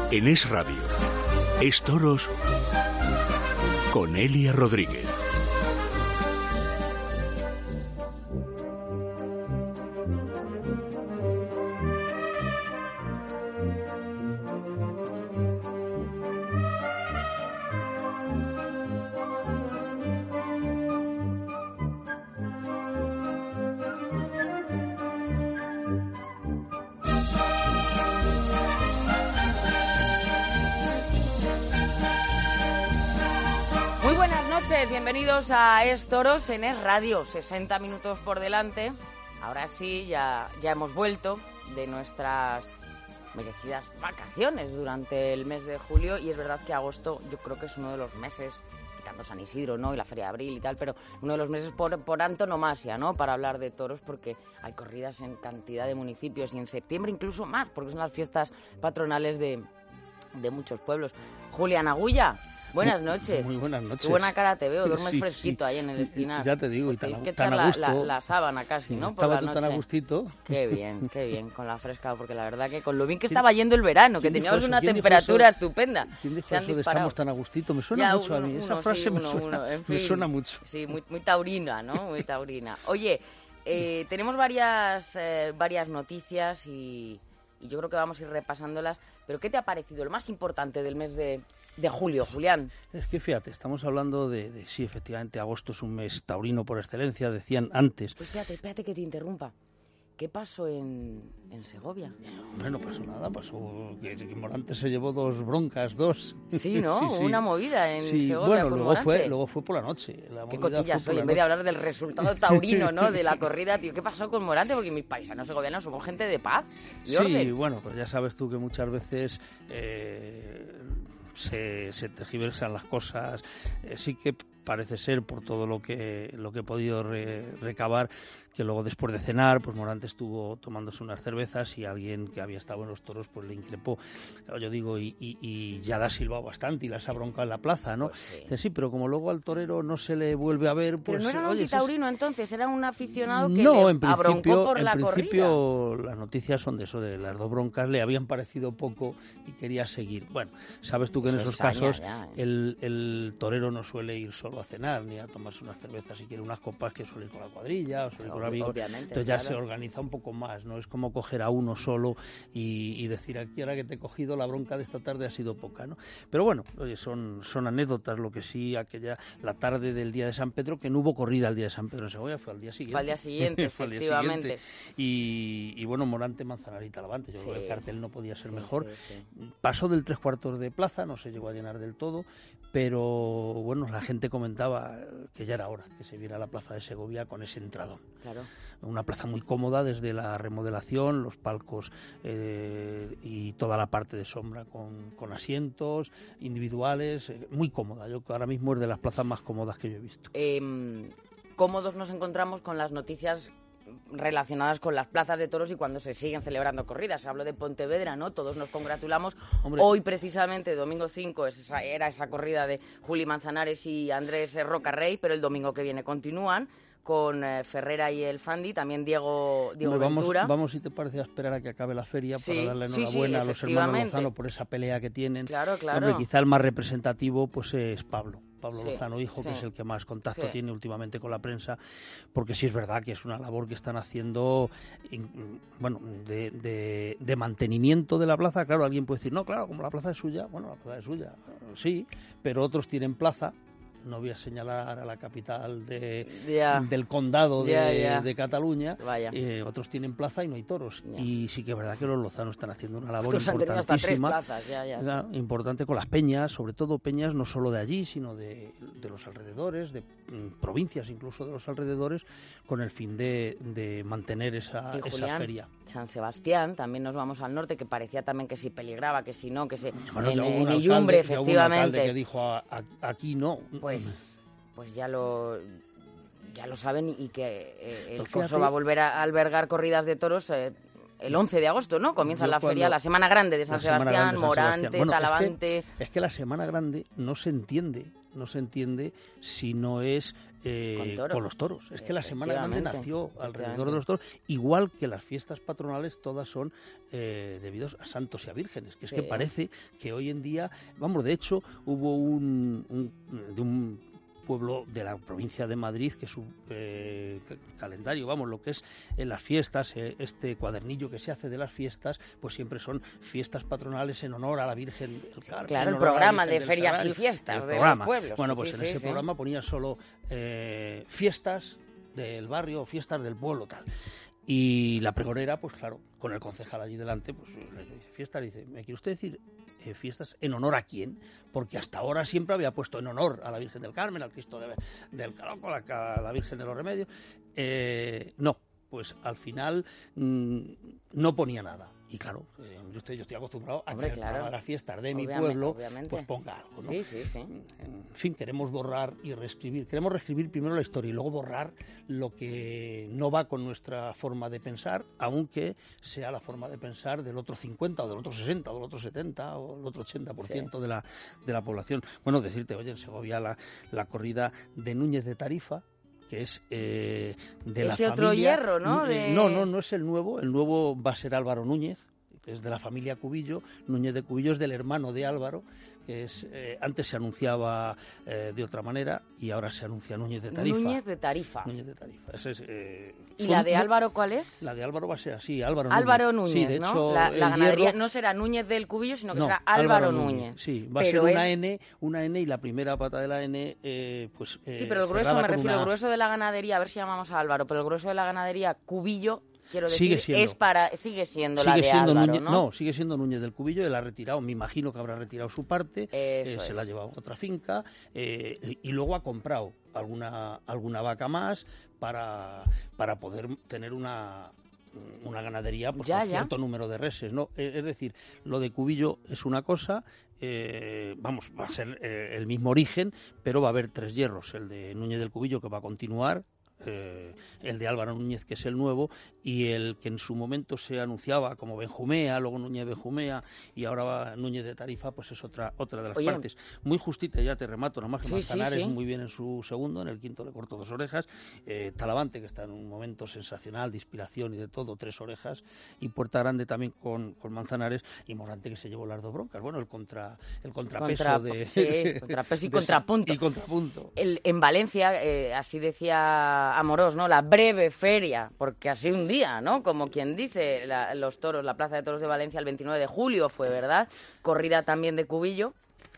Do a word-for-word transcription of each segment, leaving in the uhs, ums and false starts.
En Es Radio, Es Toros con Elia Rodríguez. Bienvenidos a Es Toros en Es Radio, sesenta minutos por delante. Ahora sí, ya, ya hemos vuelto de nuestras merecidas vacaciones durante el mes de julio, y es verdad que agosto yo creo que es uno de los meses, quitando San Isidro, ¿no?, y la Feria de Abril y tal, pero uno de los meses por, por antonomasia, ¿no?, para hablar de toros, porque hay corridas en cantidad de municipios y en septiembre incluso más, porque son las fiestas patronales de, de muchos pueblos. Julián Agulla, buenas noches. Muy buenas noches. Qué buena cara te veo, duermes sí, fresquito sí. ahí en el Espinar. Ya te digo, y tan, tan, que tan echar a gusto. La, la, la sábana casi, ¿no? Por Estaba la tú noche. tan a gustito. Qué bien, qué bien, con la fresca, porque la verdad que con lo bien que estaba yendo el verano, que teníamos eso? una eso? temperatura estupenda. ¿Quién dijo Se han eso de disparado. estamos tan a gustito? Me suena ya, mucho uno, a mí. uno, Esa sí, frase uno, me, suena, uno, en fin, me suena mucho. Sí, muy, muy taurina, ¿no? Muy taurina. Oye, eh, tenemos varias, eh, varias noticias y, y yo creo que vamos a ir repasándolas. Pero ¿qué te ha parecido lo más importante del mes de... de julio, Julián? Es que fíjate, estamos hablando de, de, sí, efectivamente, agosto es un mes taurino por excelencia, decían antes. Pues espérate, espérate que te interrumpa. ¿Qué pasó en, en Segovia? Hombre, no pasó nada, pasó que, que Morante se llevó dos broncas, dos. Sí, ¿no? sí, sí. Una movida en sí, Segovia bueno, con luego Morante. fue, luego fue por la noche. La Qué fue cotillas por hoy, la en vez de noche. hablar del resultado taurino, ¿no?, de la corrida, tío. ¿Qué pasó con Morante? Porque mis paisanos segovianos somos gente de paz y sí, orden. Bueno, pues ya sabes tú que muchas veces... Eh, Se, se tergiversan las cosas. Eh, sí que parece ser, por todo lo que lo que he podido re, recabar, que luego después de cenar, pues Morante estuvo tomándose unas cervezas y alguien que había estado en los toros pues le increpó. Claro, yo digo, y, y, y ya da silbado bastante y las ha broncado en la plaza, ¿no? Pues sí. Dice, sí, pero como luego al torero no se le vuelve a ver, pues... Pero no era un oye, antitaurino es... entonces, era un aficionado que no, le en abroncó principio, por en la principio corrida. Las noticias son de eso, de las dos broncas le habían parecido poco y quería seguir. Bueno, sabes tú que en Eso esos es saña casos ya, ¿eh? el, el torero no suele ir solo a cenar ni a tomarse unas cervezas, si quiere unas copas, que suele ir con la cuadrilla o suele ir con amigos. Obviamente, entonces ya claro. se organiza un poco más, no es como coger a uno solo y, y decir, aquí ahora que te he cogido, la bronca de esta tarde ha sido poca, ¿no? Pero bueno, oye, son, son anécdotas. Lo que sí, aquella la tarde del día de San Pedro, que no hubo corrida el día de San Pedro en Segovia, fue al día siguiente. Fue al día siguiente, Fue al día efectivamente. siguiente. Y, y bueno, Morante, Manzanarita, Levante. Yo Sí. creo que el cartel no podía ser Sí, mejor. sí, sí. Pasó del tres cuartos de plaza, no se llegó a llenar del todo, pero bueno, la gente comentaba que ya era hora que se viera la plaza de Segovia con ese entradón. Claro. Una plaza muy cómoda desde la remodelación, los palcos eh, y toda la parte de sombra con, con asientos individuales, eh, muy cómoda. Yo creo que ahora mismo es de las plazas más cómodas que yo he visto. Eh, cómodos nos encontramos con las noticias relacionadas con las plazas de toros y cuando se siguen celebrando corridas. Hablo de Pontevedra, ¿no? Todos nos congratulamos. Hombre. Hoy, precisamente, domingo cinco, es esa, era esa corrida de Juli Manzanares y Andrés Rocarrey, pero el domingo que viene continúan con eh, Ferrera y el Fandi, también Diego, Diego Hombre, vamos, Ventura. Vamos, si te parece, a esperar a que acabe la feria sí, para darle sí, enhorabuena sí, a los hermanos Lozano por esa pelea que tienen. Claro, claro. Hombre, quizá el más representativo pues es Pablo. Pablo sí, Lozano, hijo, sí. que es el que más contacto sí. tiene últimamente con la prensa, porque sí es verdad que es una labor que están haciendo, bueno, de, de, de mantenimiento de la plaza. Claro, alguien puede decir, no, claro, como la plaza es suya, bueno, la plaza es suya, sí, pero otros tienen plaza. No voy a señalar a la capital de, yeah. del condado de, yeah, yeah. de Cataluña. Eh, otros tienen plaza y no hay toros. Yeah. Y sí que es verdad que los lozanos están haciendo una labor Estos importantísima. Hasta tres plazas, yeah, yeah. Importante con las peñas, sobre todo peñas no solo de allí, sino de, de los alrededores, de mm, provincias incluso de los alrededores, con el fin de, de mantener esa, y, Julián, esa feria. San Sebastián, también nos vamos al norte, que parecía también que si peligraba, que si no, que se... Bueno, en, en Illumbre, efectivamente. Ya hubo un alcalde que dijo, a, a, aquí no. Pues, pues ya lo... ya lo saben y que eh, el Pues Coso fíjate, va a volver a albergar corridas de toros eh, el once de agosto, ¿no? Comienza Yo la cuando, feria, la Semana Grande de San Sebastián, Grande de San Morante, Sebastián. Bueno, Talavante... Es que, es que la Semana Grande no se entiende, no se entiende si no es eh, con, con los toros. Es que la Semana Grande nació alrededor de los toros, igual que las fiestas patronales todas son eh, debidos a santos y a vírgenes, que es sí. que parece que hoy en día, vamos, de hecho hubo un, un de un pueblo de la provincia de Madrid, que su eh, calendario, vamos, lo que es en las fiestas, eh, este cuadernillo que se hace de las fiestas, pues siempre son fiestas patronales en honor a la Virgen del Carmen. Claro, el programa de ferias Sagrario, y fiestas de los pueblos. Bueno, pues sí, en sí, ese sí. programa ponía solo eh, fiestas del barrio, fiestas del pueblo, tal. Y la pregonera, pues claro, con el concejal allí delante, pues le dice fiesta, le dice, ¿me quiere usted decir eh, fiestas en honor a quién? Porque hasta ahora siempre había puesto en honor a la Virgen del Carmen, al Cristo de, del Caloco, a la, a la Virgen de los Remedios. Eh, no, pues al final mmm, no ponía nada. Y claro, eh, yo, estoy, yo estoy acostumbrado a Hombre, que claro. a las fiestas de mi obviamente, pueblo, obviamente. pues ponga algo, ¿no? Sí, sí, sí. En fin, queremos borrar y reescribir. Queremos reescribir primero la historia y luego borrar lo que no va con nuestra forma de pensar, aunque sea la forma de pensar del otro cincuenta o del otro sesenta o del otro setenta o del otro ochenta por ciento sí. de la de la población. Bueno, decirte, oye, en Segovia la, la corrida de Núñez de Tarifa, que es eh, de la Ese familia... otro hierro, ¿no? De... No, no, no es el nuevo. El nuevo va a ser Álvaro Núñez, que es de la familia Cubillo. Núñez de Cubillo es del hermano de Álvaro, que es eh, antes se anunciaba eh, de otra manera y ahora se anuncia Núñez de Tarifa. Núñez de Tarifa. Núñez de Tarifa. Ese es, eh, ¿Y la de Álvaro cuál es? La de Álvaro va a ser así, Álvaro, Álvaro Núñez. Sí, de ¿no? hecho, la, la ganadería hierro... no será Núñez del Cubillo, sino que no, será Álvaro, Álvaro Núñez. Núñez. Sí, va pero a ser una es... N, una N y la primera pata de la N, eh, pues. Eh, sí, pero el grueso, me refiero, una... el grueso de la ganadería, a ver si llamamos a Álvaro, pero el grueso de la ganadería Cubillo. Quiero decir, sigue siendo, es para, sigue siendo sigue la de siendo Álvaro, Núñez, ¿no? No, sigue siendo Núñez del Cubillo, él ha retirado, me imagino que habrá retirado su parte, eh, se la ha llevado a otra finca eh, y, y luego ha comprado alguna alguna vaca más para, para poder tener una una ganadería pues, ya, con ya. cierto número de reses, ¿no? Es, es decir, lo de Cubillo es una cosa, eh, vamos, va a ser eh, el mismo origen, pero va a haber tres hierros, el de Núñez del Cubillo que va a continuar, Eh, el de Álvaro Núñez, que es el nuevo, y el que en su momento se anunciaba como Benjumea, luego Núñez Benjumea, y ahora va Núñez de Tarifa, pues es otra otra de las Oye. partes. Muy justita, ya te remato, nada más que Sí, Manzanares, sí, sí. muy bien en su segundo, en el quinto le cortó dos orejas, eh, Talavante, que está en un momento sensacional, de inspiración y de todo, tres orejas, y Puerta Grande también con, con Manzanares, y Morante, que se llevó las dos broncas. Bueno, el contra el contrapeso Contra, de... sí, contrapeso y de contrapunto. Y contrapunto. El, en Valencia, eh, así decía Amorós, ¿no? La breve feria, porque así un día, ¿no? Como quien dice, la, los toros, la Plaza de Toros de Valencia el veintinueve de julio fue, ¿verdad? Corrida también de Cubillo,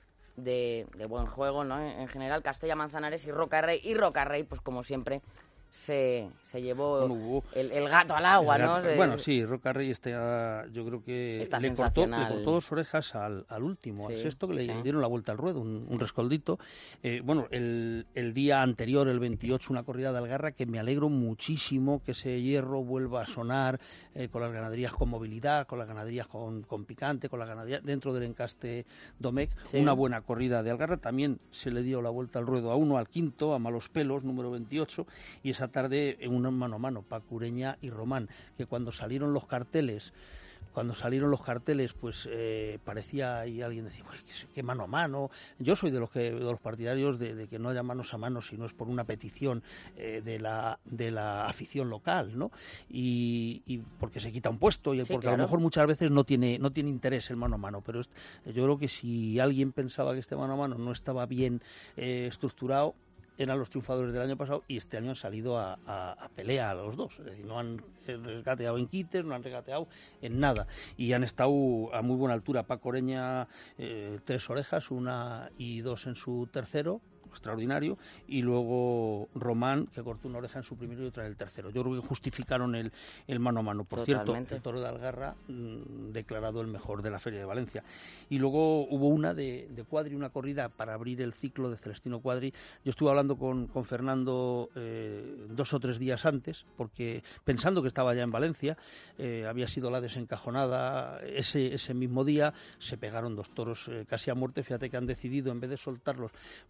de, de buen juego, ¿no? En general, Castella, Manzanares y Rocarrey. Y Rocarrey, pues como siempre, se, se llevó bueno, hubo, el, el gato al agua, el gato, ¿no? Bueno, sí, Rocarrey está, yo creo que está le cortó, le cortó dos orejas al, al último, sí, al sexto, que sí. le dieron la vuelta al ruedo, un, un rescoldito. Eh, bueno, el, el día anterior, el veintiocho, una corrida de Algarra, que me alegro muchísimo que ese hierro vuelva a sonar eh, con las ganaderías con movilidad, con las ganaderías con, con picante, con las ganaderías dentro del encaste Domecq. Sí. Una buena corrida de Algarra. También se le dio la vuelta al ruedo a uno, al quinto, a Malos Pelos, número veintiocho, y esa tarde en un mano a mano, Paco Ureña y Román, que cuando salieron los carteles, cuando salieron los carteles, pues eh, parecía y alguien decía, pues qué, qué mano a mano. Yo soy de los que de los partidarios de, de que no haya manos a mano si no es por una petición eh, de la de la afición local, ¿no? Y, y porque se quita un puesto y sí, porque claro. a lo mejor muchas veces no tiene no tiene interés el mano a mano, pero es, yo creo que si alguien pensaba que este mano a mano no estaba bien eh, estructurado, eran los triunfadores del año pasado y este año han salido a, a, a pelea a los dos, es decir, no han regateado en quites, no han regateado en nada y han estado a muy buena altura. Paco Ureña, eh, tres orejas, una y dos en su tercero, extraordinario, y luego Román, que cortó una oreja en su primero y otra en el tercero. Yo creo que justificaron el, el mano a mano. Por Totalmente. Cierto, el toro de Algarra mmm, declarado el mejor de la Feria de Valencia. Y luego hubo una de, de Cuadri, una corrida para abrir el ciclo de Celestino Cuadri. Yo estuve hablando con, con Fernando eh, dos o tres días antes, porque pensando que estaba ya en Valencia, eh, había sido la desencajonada ese, ese mismo día, se pegaron dos toros eh, casi a muerte. Fíjate que han decidido, en vez de soltarlos, porque hay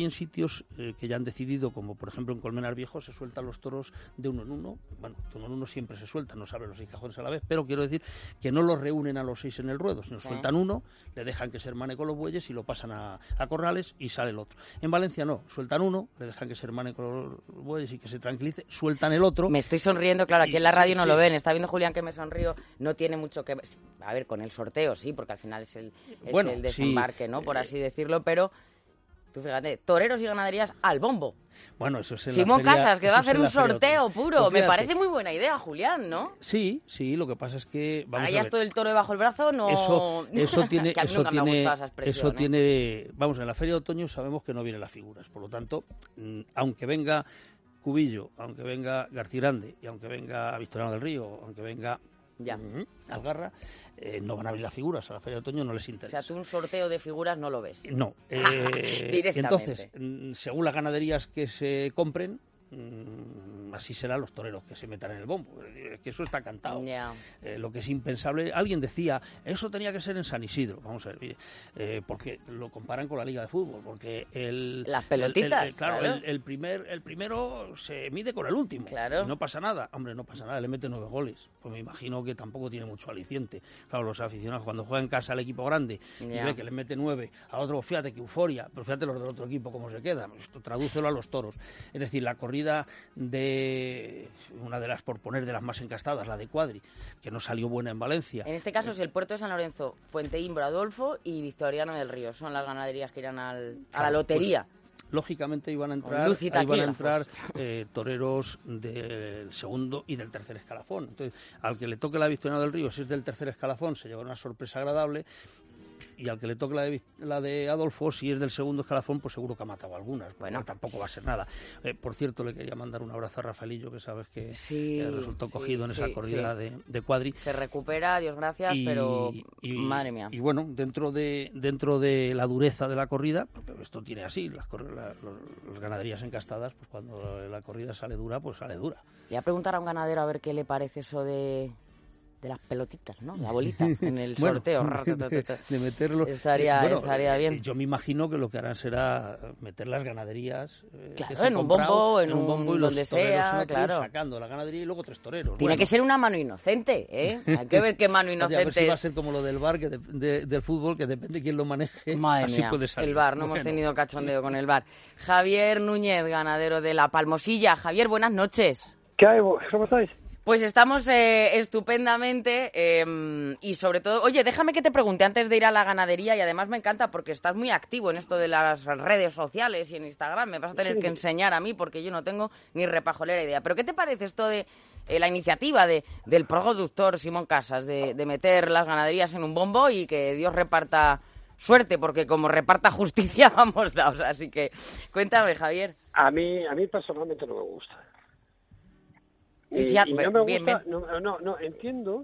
en sitios eh, que ya han decidido, como por ejemplo en Colmenar Viejo, se sueltan los toros de uno en uno. Bueno, de uno en uno siempre se sueltan, no se abren los seis cajones a la vez, pero quiero decir que no los reúnen a los seis en el ruedo, sino sí. sueltan uno, le dejan que se hermane con los bueyes y lo pasan a, a corrales y sale el otro. En Valencia no, sueltan uno, le dejan que se hermane con los bueyes y que se tranquilice, sueltan el otro. Me estoy sonriendo, claro, aquí en la radio sí, no sí. lo ven, está viendo Julián que me sonrío, no tiene mucho que ver, a ver, con el sorteo sí, porque al final es el, es bueno, el desembarque, sí. ¿no? Por así decirlo, pero tú fíjate, toreros y ganaderías al bombo. Bueno, eso es en Simón la feria, Casas, que va a hacer un sorteo puro. Pues me parece muy buena idea, Julián, ¿no? Sí, sí, lo que pasa es que... Vamos Ahora ya a ver. esto del toro debajo del brazo, no... Eso, eso tiene... que a mí eso nunca tiene, me ha gustado esa expresión, Eso ¿eh? tiene... Vamos, en la feria de otoño sabemos que no vienen las figuras. Por lo tanto, aunque venga Cubillo, aunque venga García Grande, y aunque venga Victoriano del Río, aunque venga... Ya. Uh-huh, Algarra, eh, no van a abrir las figuras, a la feria de otoño no les interesa. O sea, tú un sorteo de figuras no lo ves. No. Eh, Directamente. Entonces, según las ganaderías que se compren, así serán los toreros que se metan en el bombo. Es que eso está cantado. Yeah. Eh, lo que es impensable, alguien decía, eso tenía que ser en San Isidro. Vamos a ver, mire, eh, porque lo comparan con la Liga de Fútbol, porque el las pelotitas, el, el, claro, claro. El, el primer el primero se mide con el último. Claro. Y no pasa nada. Hombre, no pasa nada, le mete nueve goles. Pues me imagino que tampoco tiene mucho aliciente. Claro, los aficionados cuando juegan en casa al equipo grande yeah. y ve que le mete nueve, a otro, fíjate que euforia, pero fíjate los del otro equipo cómo se quedan. Esto tradúcelo a los toros. Es decir, la corrida de una de las, por poner, de las más encastadas, la de Cuadri, que no salió buena en Valencia. En este caso es el Puerto de San Lorenzo, Fuente Imbro, Adolfo y Victoriano del Río. Son las ganaderías que irán al, a la lotería. Pues, lógicamente iban a entrar, iban a entrar eh, toreros del segundo y del tercer escalafón. Entonces, al que le toque la Victoriano del Río, si es del tercer escalafón, se lleva una sorpresa agradable. Y al que le toque la de, la de Adolfo, si es del segundo escalafón, pues seguro que ha matado algunas. Bueno, tampoco va a ser nada. Eh, por cierto, le quería mandar un abrazo a Rafaelillo, que sabes que sí, eh, resultó cogido sí, en esa sí, corrida sí. de, de Cuadri. Se recupera, Dios gracias, y, pero y, madre mía. Y bueno, dentro de dentro de la dureza de la corrida, porque esto tiene así, las, la, las ganaderías encastadas, pues cuando la corrida sale dura, pues sale dura. Le voy a preguntar a un ganadero a ver qué le parece eso de... de las pelotitas, ¿no? La bolita en el bueno, sorteo. De, de meterlo. Estaría, eh, bueno, estaría bien. Eh, yo me imagino que lo que harán será meter las ganaderías. Eh, claro, que se en un bombo, en, en un bombo y donde los sea, claro. Sacando la ganadería y luego tres toreros. Tiene bueno. que ser una mano inocente, ¿eh? Hay que ver qué mano inocente a ver si es. va a ser como lo del bar, que de, de, del fútbol, que depende de quién lo maneje. Madre así mía, puede salir. el bar, no bueno. hemos tenido cachondeo con el bar. Javier Núñez, ganadero de La Palmosilla. Javier, buenas noches. ¿Qué hay? ¿Cómo estáis? Pues estamos eh, estupendamente eh, y sobre todo, oye, déjame que te pregunte antes de ir a la ganadería y además me encanta porque estás muy activo en esto de las redes sociales y en Instagram, me vas a tener sí. que enseñar a mí porque yo no tengo ni repajolera idea. Pero ¿qué te parece esto de eh, la iniciativa de del productor Simón Casas de, de meter las ganaderías en un bombo y que Dios reparta suerte porque como reparta justicia vamos daos? Así que cuéntame, Javier. A mí, a mí personalmente no me gusta. Sí, y, sí, y no me bien, gusta, bien. No, no, no, entiendo.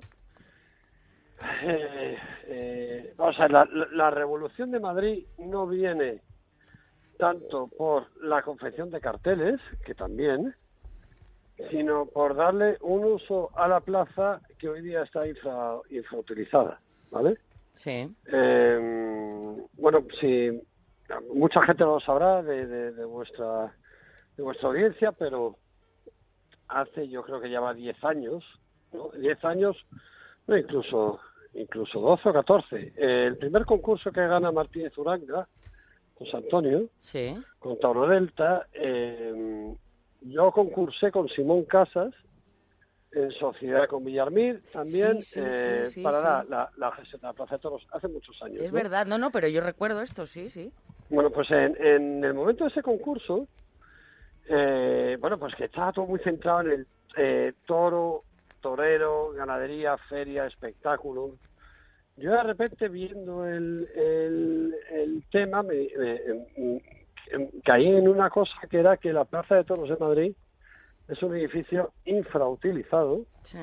Eh, eh, o sea, la, la revolución de Madrid no viene tanto por la confección de carteles, que también, sino por darle un uso a la plaza que hoy día está infra, infrautilizada, ¿vale? Sí. Eh, bueno, si mucha gente lo sabrá de, de, de vuestra de vuestra audiencia, pero hace, yo creo que ya va diez años, ¿no? diez años, no, incluso incluso doce o catorce. Eh, el primer concurso que gana Martínez Uranga, José Antonio, sí. con Tauro Delta, eh, yo concursé con Simón Casas, en sociedad con Villarmir, también, sí, sí, eh, sí, sí, para sí. La, la, la, la Plaza de Toros, hace muchos años. Es ¿no? verdad, no, no, pero yo recuerdo esto, sí, sí. Bueno, pues en, en el momento de ese concurso, Eh, bueno, pues que estaba todo muy centrado en el eh, toro, torero, ganadería, feria, espectáculo. Yo de repente viendo el, el, el tema me, me, me, me caí en una cosa que era que la Plaza de Toros de Madrid es un edificio infrautilizado, sí.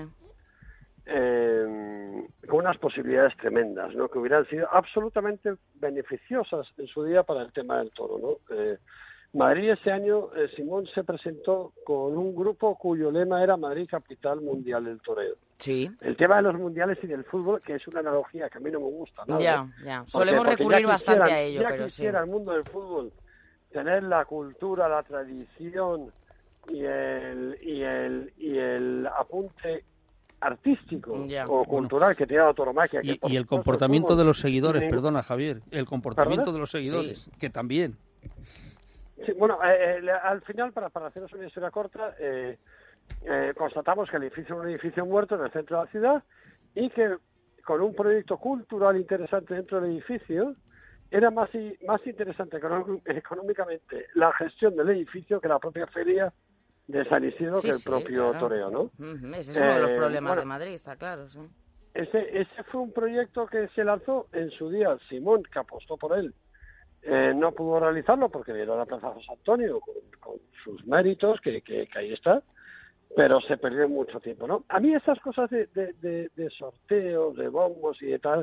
eh, con unas posibilidades tremendas, ¿no? Que hubieran sido absolutamente beneficiosas en su día para el tema del toro, ¿no? Eh, Madrid ese año, eh, Simón se presentó con un grupo cuyo lema era Madrid Capital Mundial del Toreo. Sí. El tema de los mundiales y del fútbol, que es una analogía que a mí no me gusta nada. Ya, ¿eh? ya. Porque, Solemos porque recurrir ya bastante quisiera, a ello, ya pero quisiera sí. el mundo del fútbol tener la cultura, la tradición y el y el y el apunte artístico ya. o cultural bueno, que tiene la tauromaquia. Y, que y el comportamiento de los seguidores, ningún... perdona Javier, el comportamiento ¿Perdona? de los seguidores, sí. que también. Sí, bueno, eh, eh, al final, para, para haceros una historia corta, eh, eh, constatamos que el edificio es un edificio muerto en el centro de la ciudad y que con un proyecto cultural interesante dentro del edificio era más, más interesante económicamente la gestión del edificio que la propia feria de San Isidro, sí, que el sí, propio claro. toreo, ¿no? Uh-huh. Ese es uno eh, de los problemas bueno, de Madrid, está claro, sí. Ese, ese fue un proyecto que se lanzó en su día. Simón, que apostó por él, eh, no pudo realizarlo porque era la Plaza José Antonio con, con sus méritos, que, que, que ahí está, pero se perdió mucho tiempo, ¿no? A mí esas cosas de, de, de, de sorteos, de bombos y de tal,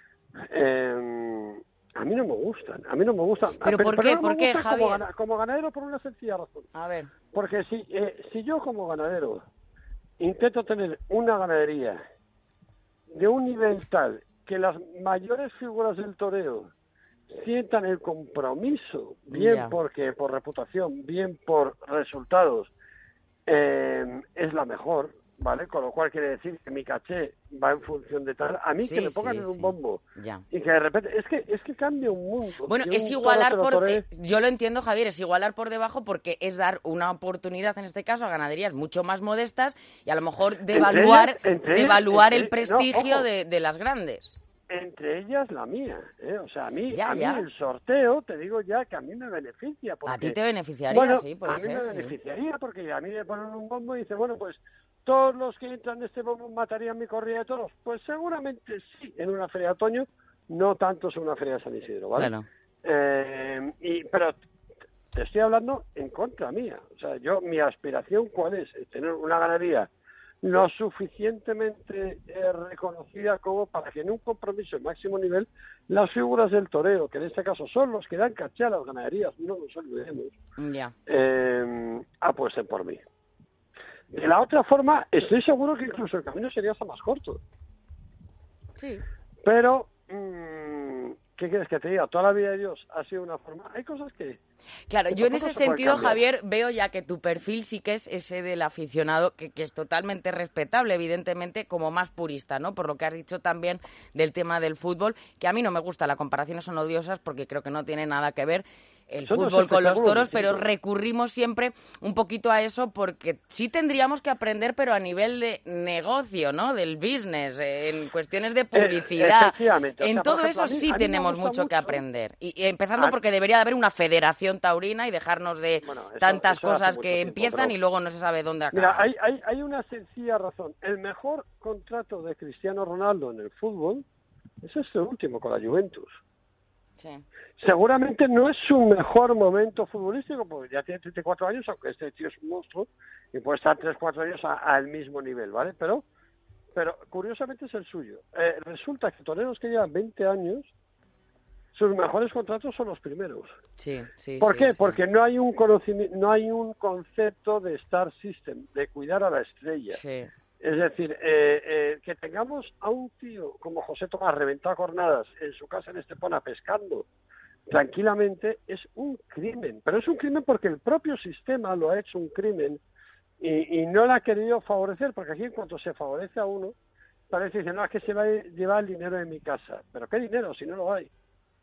eh, a mí no me gustan, a mí no me gustan. ¿Pero, pero por qué? Pero no ¿Por qué, Javier? Como, como ganadero por una sencilla razón. A ver. Porque si, eh, si yo como ganadero intento tener una ganadería de un nivel tal que las mayores figuras del toreo sientan el compromiso, bien yeah. porque por reputación, bien por resultados, eh, es la mejor, ¿vale? Con lo cual quiere decir que mi caché va en función de tal. A mí sí, que me pongan sí, en un sí. bombo ya. y que de repente es que es que cambia un mundo. Bueno, es igualar por toree... yo lo entiendo, Javier, es igualar por debajo porque es dar una oportunidad en este caso a ganaderías mucho más modestas y a lo mejor devaluar entre devaluar ellas, el prestigio no, de, de las grandes. Entre ellas la mía, ¿eh? O sea, a mí, ya, a ya. mí el sorteo, te digo ya que a mí me beneficia. Porque, a ti te beneficiaría, bueno, sí, puede a mí ser, me sí. beneficiaría porque a mí me ponen un bombo y dicen, bueno, pues todos los que entran en este bombo matarían mi corrida de toros. Pues seguramente sí, en una feria de otoño, no tanto en una feria de San Isidro, ¿vale? Claro. Eh, y, pero te estoy hablando en contra mía. O sea, yo, mi aspiración, ¿cuál es? Es tener una ganadería lo suficientemente eh, reconocida como para que en un compromiso de máximo nivel las figuras del toreo, que en este caso son los que dan caché a las ganaderías, no nos olvidemos, yeah. eh, apuesten por mí. De la otra forma, estoy seguro que incluso el camino sería hasta más corto. Sí. Pero, mmm, ¿qué quieres que te diga? Toda la vida de Dios ha sido una forma. Hay cosas que... Claro, yo en ese sentido, Javier, veo ya que tu perfil sí que es ese del aficionado, que, que es totalmente respetable, evidentemente, como más purista, ¿no? Por lo que has dicho también del tema del fútbol, que a mí no me gusta, las comparaciones son odiosas porque creo que no tiene nada que ver el Son fútbol con los toros, pero recurrimos siempre un poquito a eso porque sí tendríamos que aprender, pero a nivel de negocio, ¿no? Del business, en cuestiones de publicidad. Eh, en o sea, todo ejemplo, eso mí, sí tenemos mucho, mucho que aprender. Y, y empezando a... porque debería de haber una federación taurina y dejarnos de bueno, eso, tantas eso cosas que tiempo, empiezan pero... y luego no se sabe dónde acaban. Mira, hay, hay, hay una sencilla razón. El mejor contrato de Cristiano Ronaldo en el fútbol es este último con la Juventus. Sí. Seguramente no es su mejor momento futbolístico, porque ya tiene treinta y cuatro años, aunque este tío es un monstruo, y puede estar tres cuatro años a, al mismo nivel, ¿vale? Pero pero curiosamente es el suyo. Eh, resulta que toreros que llevan veinte años, sus mejores contratos son los primeros. Sí, sí, ¿Por sí, qué? sí. Porque no hay un conocimiento, no hay un concepto de star system, de cuidar a la estrella. Sí. Es decir, eh, eh, que tengamos a un tío como José Tomás reventado a cornadas en su casa en Estepona pescando tranquilamente es un crimen, pero es un crimen porque el propio sistema lo ha hecho un crimen y, y no lo ha querido favorecer, porque aquí en cuanto se favorece a uno, parece que no, es que se va a llevar el dinero de mi casa. ¿Pero qué dinero si no lo hay?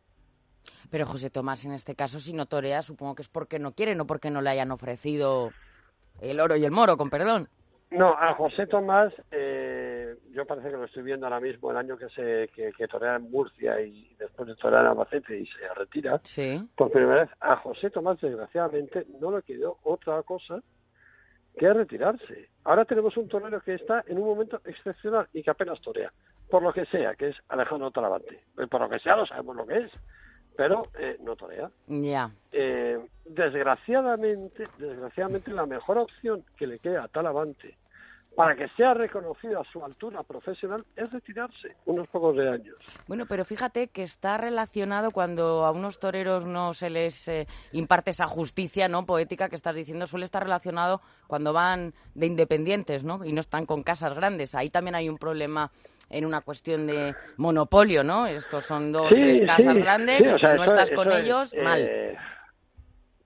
Pero José Tomás en este caso si no torea, supongo que es porque no quiere, no porque no le hayan ofrecido el oro y el moro, con perdón. No, a José Tomás, eh, yo parece que lo estoy viendo ahora mismo el año que se que, que torea en Murcia y después de torear en Albacete y se retira. Sí. Por primera vez, a José Tomás, desgraciadamente, no le quedó otra cosa que retirarse. Ahora tenemos un torero que está en un momento excepcional y que apenas torea, por lo que sea, que es Alejandro Talavante. Por lo que sea, lo sabemos lo que es, pero eh, no torea. Ya. Yeah. Eh, desgraciadamente, desgraciadamente, la mejor opción que le queda a Talavante para que sea reconocida su altura profesional es retirarse unos pocos de años. Bueno, pero fíjate que está relacionado cuando a unos toreros no se les eh, imparte esa justicia, ¿no?, poética que estás diciendo, suele estar relacionado cuando van de independientes, ¿no?, y no están con casas grandes. Ahí también hay un problema en una cuestión de monopolio, ¿no? Estos son dos, sí, tres casas sí, grandes sí, y o sea, si no eso, estás eso con es, ellos, eh, mal.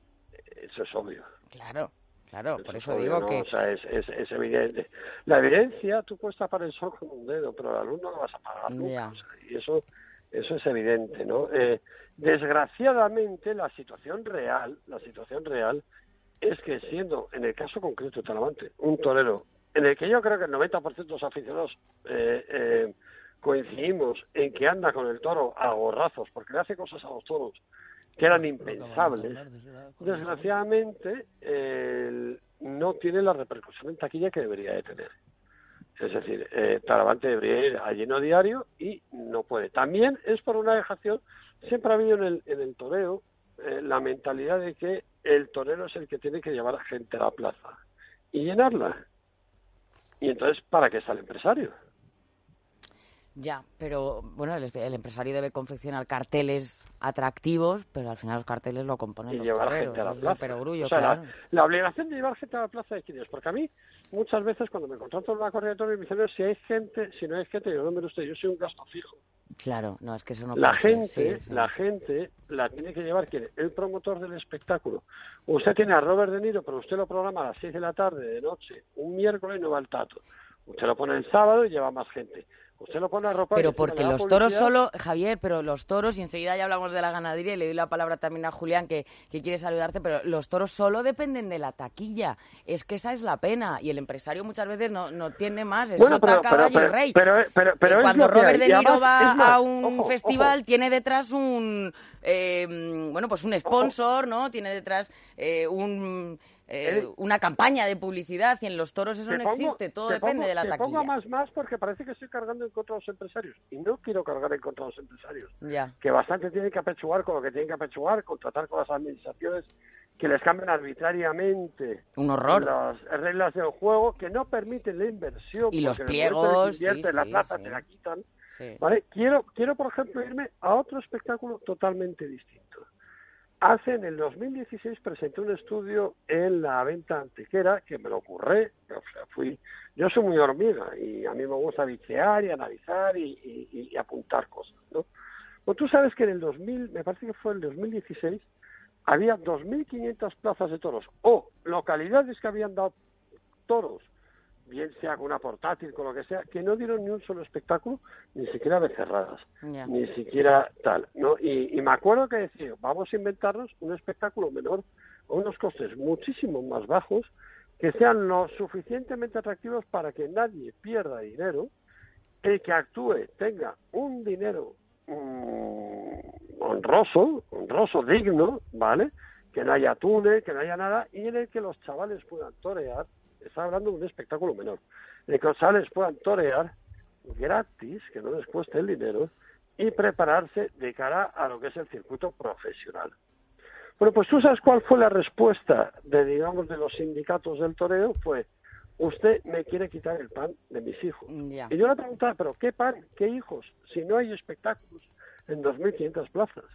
Eso es obvio. Claro, claro, Eso por es eso obvio, digo ¿no? que... O sea, es, es, es evidente. La evidencia, tú puedes tapar el sol con un dedo, pero la luz no lo vas a apagar nunca. Ya. O sea, y eso, eso es evidente, ¿no? Eh, desgraciadamente, la situación real, la situación real es que siendo, en el caso concreto de Talavante, un torero, en el que yo creo que el noventa por ciento de los aficionados eh, eh, coincidimos en que anda con el toro a gorrazos, porque le hace cosas a los toros que eran impensables, desgraciadamente eh, no tiene la repercusión en taquilla que debería de tener. Es decir, eh, Talavante debería ir a lleno diario y no puede. También es por una dejación, siempre ha habido en el, en el toreo eh, la mentalidad de que el torero es el que tiene que llevar a gente a la plaza y llenarla. Y entonces, ¿para qué está el empresario? Ya, pero bueno, el, el empresario debe confeccionar carteles atractivos, pero al final los carteles lo componen Y los llevar toreros, gente a la eso es plaza. perogrullo, O sea, claro. la, la obligación de llevar gente a la plaza de quién es, porque a mí muchas veces cuando me contrato en una corrida de toros me dicen, si hay gente, si no hay gente, yo no me lo usted, yo soy un gasto fijo. Claro, no, es que eso no La puede ser, gente, sí, sí. la gente la tiene que llevar ¿quién? El promotor del espectáculo. Usted tiene a Robert De Niro, pero usted lo programa a las seis de la tarde, de noche, un miércoles y no va al tato. Usted lo pone el sábado y lleva más gente. Usted lo pone a ropa. Pero porque los toros solo, Javier, pero los toros, y enseguida ya hablamos de la ganadería, y le doy la palabra también a Julián, que, que quiere saludarte, pero los toros solo dependen de la taquilla. Es que esa es la pena, y el empresario muchas veces no, no tiene más, es bueno, sota, pero, caballo pero, y rey. Pero, pero, pero Eh, Cuando es lo que Robert hay. De Y Niro además, va es más, a un ojo, festival, ojo. tiene detrás un, eh, bueno, pues un sponsor, ¿no? Tiene detrás eh, un... Eh, Eh, una campaña de publicidad, y en los toros eso Te no pongo- existe, todo te depende pongo- de la te taquilla. pongo más más porque parece que estoy cargando en contra de los empresarios y no quiero cargar en contra de los empresarios, Ya. que bastante tienen que apechugar con lo que tienen que apechugar, contratar con las administraciones que les cambian arbitrariamente Un horror. las reglas del juego, que no permiten la inversión, Y los porque en el momento en que pliegos, inviertes, sí, la sí, plata sí. te la quitan. Sí. ¿Vale? Quiero, quiero, por ejemplo, irme a otro espectáculo totalmente distinto. Hace, en el dos mil dieciséis, presenté un estudio en la venta antequera, que me lo ocurré, o sea, fui, yo soy muy hormiga, y a mí me gusta bichear y analizar y, y, y apuntar cosas, ¿no? Pues tú sabes que en el dos mil, me parece que fue el dos mil dieciséis, había dos mil quinientas plazas de toros, o localidades que habían dado toros, bien sea con una portátil, con lo que sea, que no dieron ni un solo espectáculo, ni siquiera becerradas, Ya. ni siquiera tal, ¿no? Y, y me acuerdo que decía, vamos a inventarnos un espectáculo menor, a unos costes muchísimo más bajos, que sean lo suficientemente atractivos para que nadie pierda dinero, el que actúe tenga un dinero mmm, honroso, honroso, digno, ¿vale? Que no haya túnel, que no haya nada, y en el que los chavales puedan torear. Está hablando de un espectáculo menor, de que los chavales puedan torear gratis, que no les cueste el dinero, y prepararse de cara a lo que es el circuito profesional. Bueno, pues tú sabes cuál fue la respuesta de, digamos, de los sindicatos del toreo. Fue, usted me quiere quitar el pan de mis hijos. Ya. Y yo le preguntaba, pero ¿qué pan? ¿Qué hijos? Si no hay espectáculos en dos mil quinientas plazas.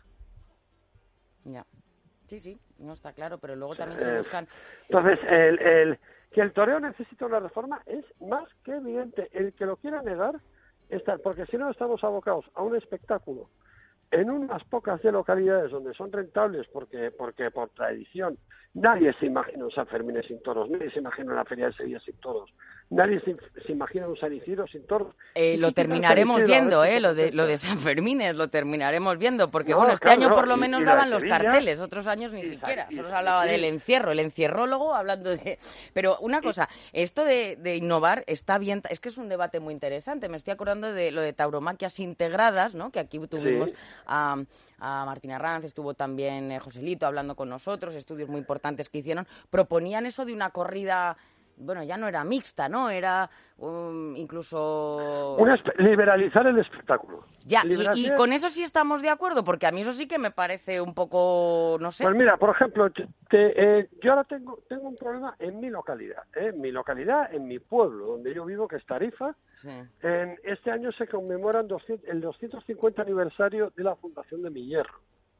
Ya. Sí, sí, no está claro, pero luego también se Eh, buscan... Entonces, el, el que el toreo necesita una reforma es más que evidente. El que lo quiera negar, está, porque si no estamos abocados a un espectáculo en unas pocas de localidades donde son rentables, porque porque por tradición nadie se imagina un San Fermín sin toros, nadie se imagina una feria de Sevilla sin toros, nadie se, se imagina un San Isidro sin toros. Eh, lo terminaremos viendo, eh, lo de lo de San Fermines, lo terminaremos viendo, porque No, bueno, este claro, año no, por lo y- menos y lo de daban los Sevilla, carteles, otros años ni y siquiera, San- y- solo se hablaba sí. del encierro, el encierrólogo hablando de... Pero una cosa, esto de, de innovar está bien, es que es un debate muy interesante, me estoy acordando de lo de tauromaquias integradas, ¿no? Que aquí tuvimos Sí. a, a Martín Arranz, estuvo también eh, Joselito hablando con nosotros, estudios muy importantes que hicieron, proponían eso de una corrida... Bueno, ya no era mixta, ¿no? Era um, incluso... Un espe- liberalizar el espectáculo. Ya, y, Liberación- y con eso sí estamos de acuerdo, porque a mí eso sí que me parece un poco, no sé... Pues mira, por ejemplo, te- te, eh, yo ahora tengo tengo un problema en mi localidad, ¿eh? en mi localidad, en mi pueblo, donde yo vivo, que es Tarifa. Sí. En este año se conmemoran doscientos, el doscientos cincuenta aniversario de la fundación de Mi Hierro.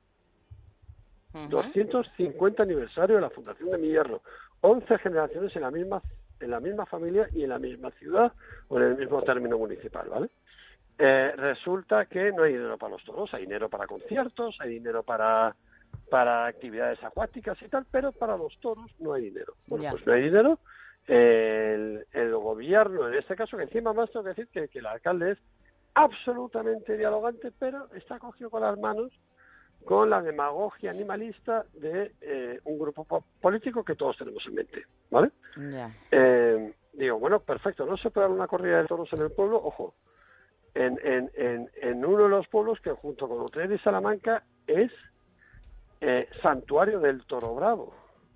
Ujú. doscientos cincuenta aniversario de la fundación de Mi Hierro. once generaciones en la misma en la misma familia y en la misma ciudad o en el mismo término municipal, ¿vale? Eh, resulta que no hay dinero para los toros, hay dinero para conciertos, hay dinero para para actividades acuáticas y tal, pero para los toros no hay dinero. Bueno, Ya. pues no hay dinero. El, el gobierno, en este caso, que encima más tengo que decir que, que el alcalde es absolutamente dialogante, pero está cogido con las manos con la demagogia animalista de eh, un grupo po- político que todos tenemos en mente, ¿vale? Ya. Eh, digo, bueno, perfecto, no se puede dar una corrida de toros en el pueblo, ojo, en, en, en, en uno de los pueblos que junto con Utrera y Salamanca es eh, santuario del toro bravo.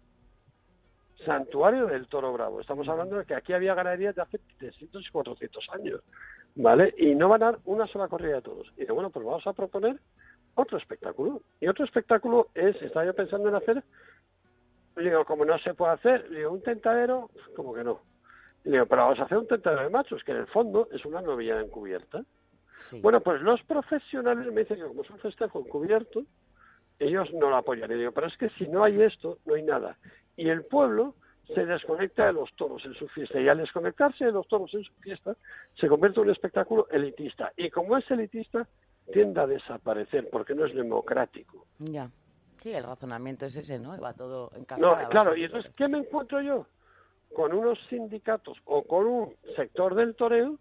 Santuario del toro bravo. Estamos hablando de que aquí había ganaderías de hace trescientos y cuatrocientos años, ¿vale? Y no van a dar una sola corrida de toros. Y digo, bueno, pues vamos a proponer otro espectáculo. Y otro espectáculo es, estaba yo pensando en hacer, digo, como no se puede hacer, digo, un tentadero, como que no. Y digo, pero vamos a hacer un tentadero de machos, que en el fondo es una novillada encubierta. Sí. Bueno, pues los profesionales me dicen que como es un festejo encubierto, ellos no lo apoyan. Y digo, pero es que si no hay esto, no hay nada. Y el pueblo se desconecta de los toros en su fiesta. Y al desconectarse de los toros en su fiesta, se convierte en un espectáculo elitista. Y como es elitista, tiende a desaparecer, porque no es democrático. Ya. Sí, el razonamiento es ese, ¿no? Y va todo en No, cascada. claro, va. y entonces, ¿qué me encuentro yo? Con unos sindicatos o con un sector del toreo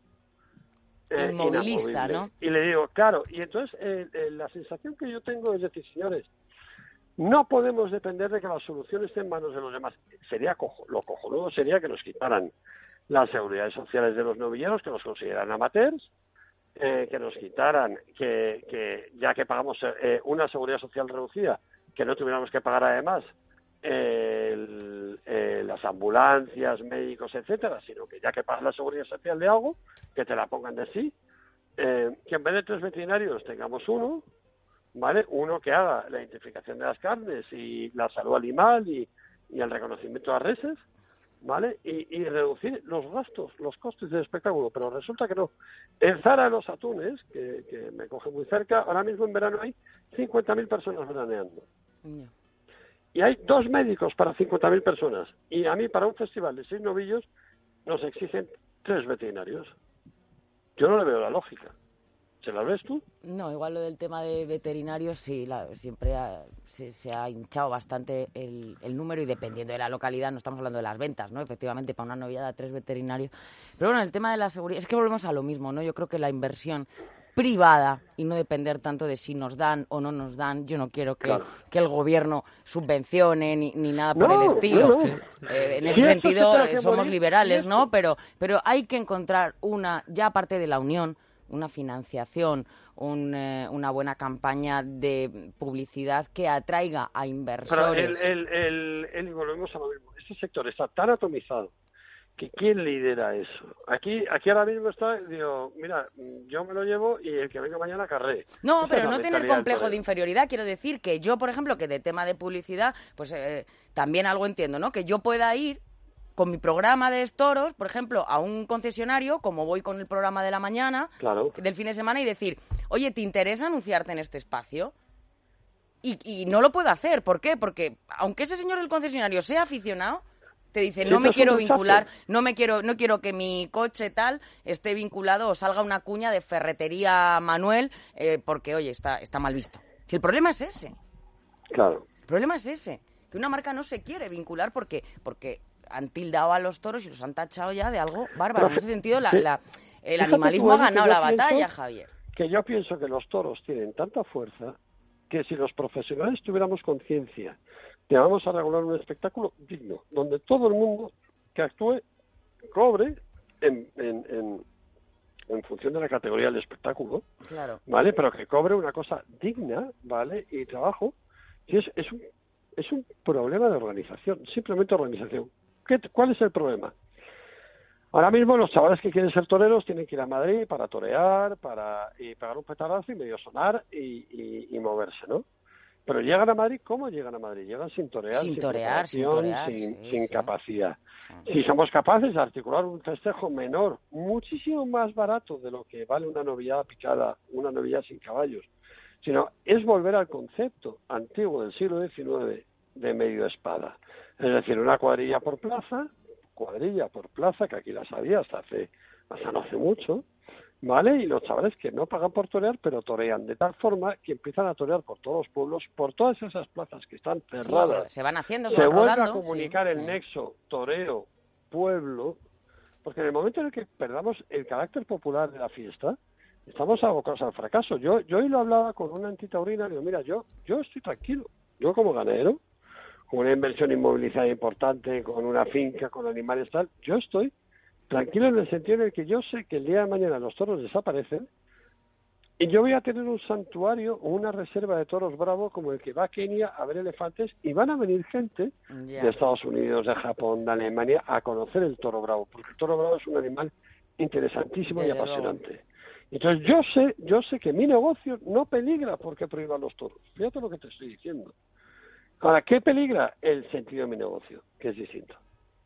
eh, Inmovilista, inamovible. ¿no? Y le digo, claro, y entonces eh, eh, la sensación que yo tengo es decir, señores, no podemos depender de que la solución esté en manos de los demás. Sería cojo, lo cojonudo sería que nos quitaran las seguridades sociales de los novilleros, que los consideran amateurs, eh, que nos quitaran, que, que ya que pagamos eh, una seguridad social reducida, que no tuviéramos que pagar además eh, el, eh, las ambulancias, médicos, etcétera, sino que ya que pagas la seguridad social de algo, que te la pongan de sí, eh, que en vez de tres veterinarios tengamos uno, ¿vale? Uno que haga la identificación de las carnes y la salud animal y, y el reconocimiento de las reses, ¿vale? Y, y reducir los gastos, los costes del espectáculo, pero resulta que no. En Zara de los Atunes, que, que me coge muy cerca, ahora mismo en verano hay cincuenta mil personas veraneando. Ya. Y hay dos médicos para cincuenta mil personas. Y a mí, para un festival de seis novillos, nos exigen tres veterinarios. Yo no le veo la lógica. ¿Se la ves tú? No, igual lo del tema de veterinarios, sí, la- siempre ha- se, se ha hinchado bastante el, el número y dependiendo de la localidad, no estamos hablando de las ventas, ¿no? Efectivamente, para una novillada, tres veterinarios. Pero bueno, el tema de la seguridad, es que volvemos a lo mismo, ¿no? Yo creo que la inversión privada y no depender tanto de si nos dan o no nos dan, yo no quiero que, Claro. que el gobierno subvencione ni, ni nada por No, el estilo. no, no. Eh, en Si ese eso se sentido tenga eh, que somos morir, liberales, y ¿no? esto- Pero, pero hay que encontrar una, ya aparte de la unión, una financiación, un, eh, una buena campaña de publicidad que atraiga a Pero inversores. el, el, el, el- y volvemos a lo mismo. Este sector está tan atomizado que ¿quién lidera eso? Aquí aquí ahora mismo está, digo, mira, yo me lo llevo y el que venga mañana carré. No, Esa es pero la no tener mentalidad del complejo de torero. inferioridad. Quiero decir que yo, por ejemplo, que de tema de publicidad, pues eh, también algo entiendo, ¿no? Que yo pueda ir con mi programa de toros, por ejemplo, a un concesionario, como voy con el programa de la mañana, Claro. del fin de semana, y decir, oye, ¿te interesa anunciarte en este espacio? Y, y no lo puedo hacer. ¿Por qué? Porque aunque ese señor del concesionario sea aficionado, te dice, Sí, no me pero es un quiero rechazo. vincular, no me quiero, no quiero que mi coche tal esté vinculado o salga una cuña de ferretería Manuel, eh, porque, oye, está, está mal visto. Si el problema es ese, Claro. el problema es ese, que una marca no se quiere vincular porque, porque han tildado a los toros y los han tachado ya de algo bárbaro. En ese sentido, la, Sí. la- el Fíjate animalismo tú, ha Eli, que ganado yo la pienso- batalla, Javier. Que yo pienso que los toros tienen tanta fuerza que si los profesionales tuviéramos conciencia de vamos a regular un espectáculo digno, donde todo el mundo que actúe cobre en, en, en, en función de la categoría del espectáculo, Claro. ¿vale? Pero que cobre una cosa digna, ¿vale? Y trabajo. Y es, es, un, es un problema de organización, simplemente organización. ¿Qué, ¿Cuál es el problema? Ahora mismo los chavales que quieren ser toreros tienen que ir a Madrid para torear, para y pegar un petardazo y medio sonar y, y, y moverse, ¿no? Pero llegan a Madrid, ¿cómo llegan a Madrid? Llegan sin torear, Sin sin, torear, sin preparación, torear, sin, sí, sin sí. capacidad. Sí. Si somos capaces de articular un festejo menor, muchísimo más barato de lo que vale una novillada picada, una novillada sin caballos, sino es volver al concepto antiguo del siglo diecinueve de medio espada. Es decir, una cuadrilla por plaza, cuadrilla por plaza, que aquí las había hasta hace, hasta no hace mucho, ¿vale? Y los chavales que no pagan por torear, pero torean de tal forma que empiezan a torear por todos los pueblos, por todas esas plazas que están cerradas. Sí, se, se van haciendo, se, se van vuelve rodando, a comunicar sí. el nexo toreo-pueblo, porque en el momento en el que perdamos el carácter popular de la fiesta, estamos abocados al fracaso. Yo yo hoy lo hablaba con una antitaurina, digo, mira, yo yo estoy tranquilo. Yo como ganadero, con una inversión inmobilizaria importante, con una finca, con animales tal, yo estoy tranquilo en el sentido en el que yo sé que el día de mañana los toros desaparecen y yo voy a tener un santuario o una reserva de toros bravos como el que va a Kenia a ver elefantes y van a venir gente yeah. de Estados Unidos, de Japón, de Alemania a conocer el toro bravo, porque el toro bravo es un animal interesantísimo Desde y apasionante. Luego. Entonces yo sé, yo sé que mi negocio no peligra porque prohíban los toros. Fíjate lo que te estoy diciendo. Ahora, ¿qué peligra? El sentido de mi negocio, que es distinto.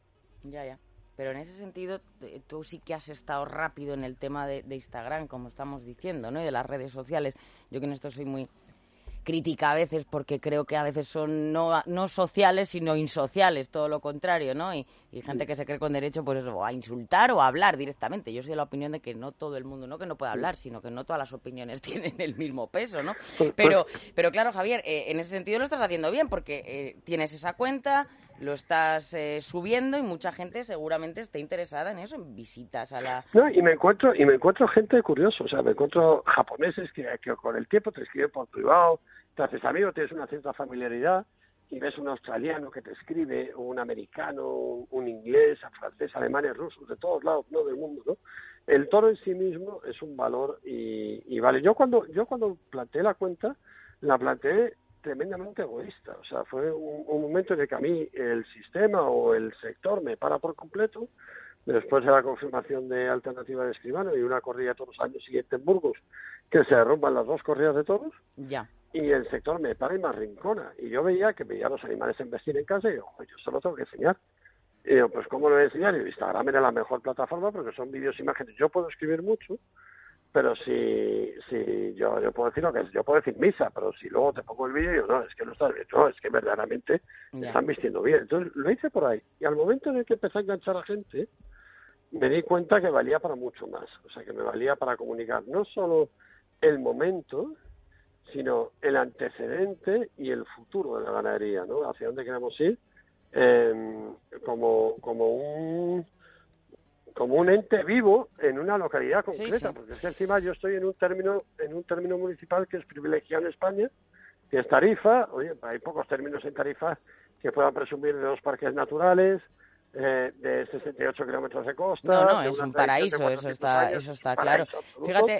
Ya, ya. Pero en ese sentido, tú sí que has estado rápido en el tema de, de Instagram, como estamos diciendo, ¿no? Y de las redes sociales. Yo que en esto soy muy crítica a veces porque creo que a veces son no, no sociales, sino insociales, todo lo contrario, ¿no? Y, y gente que se cree con derecho, pues eso, a insultar o a hablar directamente. Yo soy de la opinión de que no todo el mundo, no que no pueda hablar, sino que no todas las opiniones tienen el mismo peso, ¿no? Pero, pero claro, Javier, eh, en ese sentido lo estás haciendo bien porque eh, tienes esa cuenta, lo estás eh, subiendo y mucha gente seguramente esté interesada en eso, en visitas a la... No, y me encuentro y me encuentro gente curiosa, o sea, me encuentro japoneses que, que con el tiempo te escriben por privado, te haces amigo, tienes una cierta familiaridad y ves un australiano que te escribe, o un americano, un inglés, francés, alemanes, rusos, de todos lados, no del mundo, ¿no? El toro en sí mismo es un valor y, y vale. Yo cuando yo cuando planteé la cuenta, la planteé tremendamente egoísta, o sea, fue un, un momento en el que a mí el sistema o el sector me para por completo, después de la confirmación de Alternativa de Escribano y una corrida todos los años siguientes en Burgos, que se derrumban las dos corridas de toros, ya. Y el sector me para y me arrincona, y yo veía que veía a los animales embestir en casa y digo, yo se lo tengo que enseñar. Y digo, pues ¿cómo lo voy a enseñar? Y Instagram era la mejor plataforma porque son vídeos, imágenes, yo puedo escribir mucho, pero si, si yo, yo puedo decir lo que es, yo puedo decir misa, pero si luego te pongo el vídeo y digo, no, es que no estás bien, no, es que verdaderamente yeah. están vistiendo bien. Entonces lo hice por ahí, y al momento en el que empecé a enganchar a gente, me di cuenta que valía para mucho más, o sea, que me valía para comunicar no solo el momento, sino el antecedente y el futuro de la ganadería, ¿no? Hacia dónde queremos ir, eh, como, como un como un ente vivo en una localidad concreta, sí, sí. porque es que encima yo estoy en un término en un término municipal que es privilegiado en España, que es Tarifa. Oye, hay pocos términos en Tarifa que puedan presumir de dos parques naturales, eh, de sesenta y ocho kilómetros de costa. No, no, es un paraíso, eso está, eso está claro. Absoluto. Fíjate.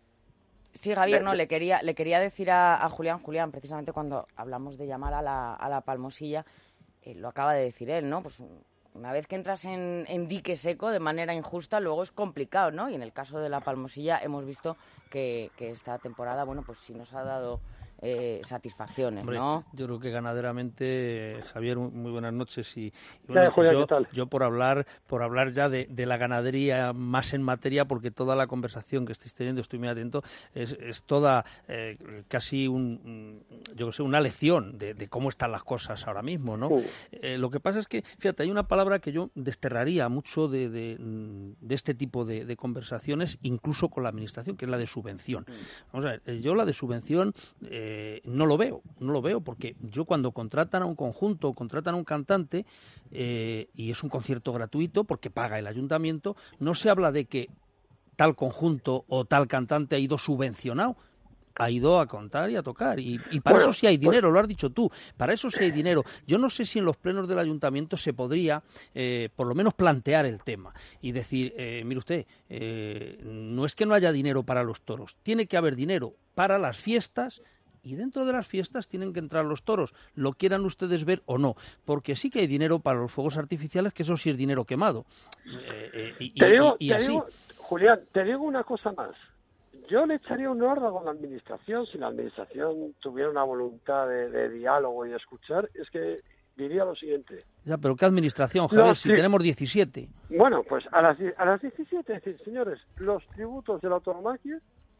Sí, Javier, no, le quería le quería decir a, a Julián, Julián, precisamente cuando hablamos de llamar a la, a la Palmosilla, eh, lo acaba de decir él, ¿no? Pues una vez que entras en, en dique seco de manera injusta, luego es complicado, ¿no? Y en el caso de la Palmosilla hemos visto que, que esta temporada, bueno, pues sí nos ha dado eh, satisfacciones, Hombre, ¿no? Yo creo que ganaderamente, Javier, muy buenas noches. Y, y bueno, Julián, yo, ¿qué tal? yo por hablar por hablar ya de, de la ganadería más en materia, porque toda la conversación que estáis teniendo, estoy muy atento, es, es toda eh, casi un, yo que sé, una lección de, de cómo están las cosas ahora mismo, ¿no? Uh. Eh, lo que pasa es que, fíjate, hay una palabra que yo desterraría mucho de, de, de este tipo de, de conversaciones, incluso con la administración, que es la de subvención. Vamos a ver, yo la de subvención eh, Eh, no lo veo, no lo veo, porque yo cuando contratan a un conjunto, contratan a un cantante eh, y es un concierto gratuito porque paga el ayuntamiento, no se habla de que tal conjunto o tal cantante ha ido subvencionado, ha ido a contar y a tocar, y, y para bueno, eso sí hay dinero, pues... lo has dicho tú, para eso sí hay dinero. Yo no sé si en los plenos del ayuntamiento se podría eh, por lo menos plantear el tema y decir, eh, mire usted, eh, no es que no haya dinero para los toros, tiene que haber dinero para las fiestas. Y dentro de las fiestas tienen que entrar los toros, lo quieran ustedes ver o no, porque sí que hay dinero para los fuegos artificiales, que eso sí es dinero quemado. Eh, eh, y, te digo, y, y te así. Digo, Julián, te digo una cosa más. Yo le echaría un órdago a la administración, si la administración tuviera una voluntad de, de diálogo y de escuchar, es que diría lo siguiente. Ya, pero ¿qué administración, Javier? Los, si sí. tenemos diecisiete. Bueno, pues a las, a las diecisiete, es decir, señores, los tributos de la tauromaquia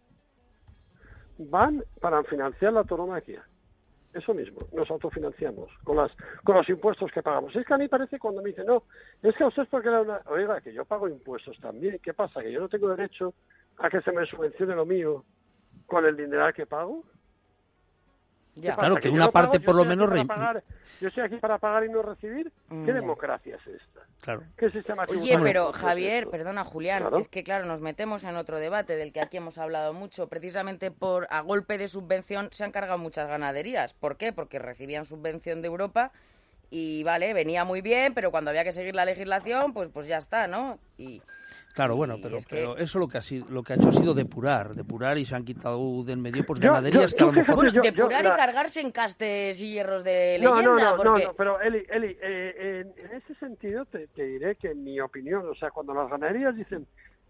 van para financiar la tauromaquia. Eso mismo, nos autofinanciamos con las con los impuestos que pagamos. Es que a mí parece cuando me dicen, no, es que a usted porque era una... Oiga, que yo pago impuestos también. ¿Qué pasa? Que yo no tengo derecho a que se me subvencione lo mío con el dinero que pago? Ya. Claro, que, que una parte pago, por lo menos... Re... Pagar, yo estoy aquí para pagar y no recibir. ¿Qué Mm. democracia es esta? Claro. ¿Qué sistema Oye, tributario pero es Javier, esto? perdona Julián, Claro. es que claro, nos metemos en otro debate del que aquí hemos hablado mucho. Precisamente por a golpe de subvención se han cargado muchas ganaderías. ¿Por qué? Porque recibían subvención de Europa y vale, venía muy bien, pero cuando había que seguir la legislación, pues pues ya está, ¿no? Y Claro, y bueno, pero, es que- pero eso lo que, ha sido, lo que ha hecho ha sido depurar, depurar y se han quitado del medio pues Yo- ganaderías yo- que a yo lo mejor... fíjate, Bueno, yo- depurar yo y la- cargarse en castes y hierros de No, leyenda, no, no, porque... no, no, pero Eli, Eli eh, en, en ese sentido te, te diré que en mi opinión, o sea, cuando las ganaderías dicen,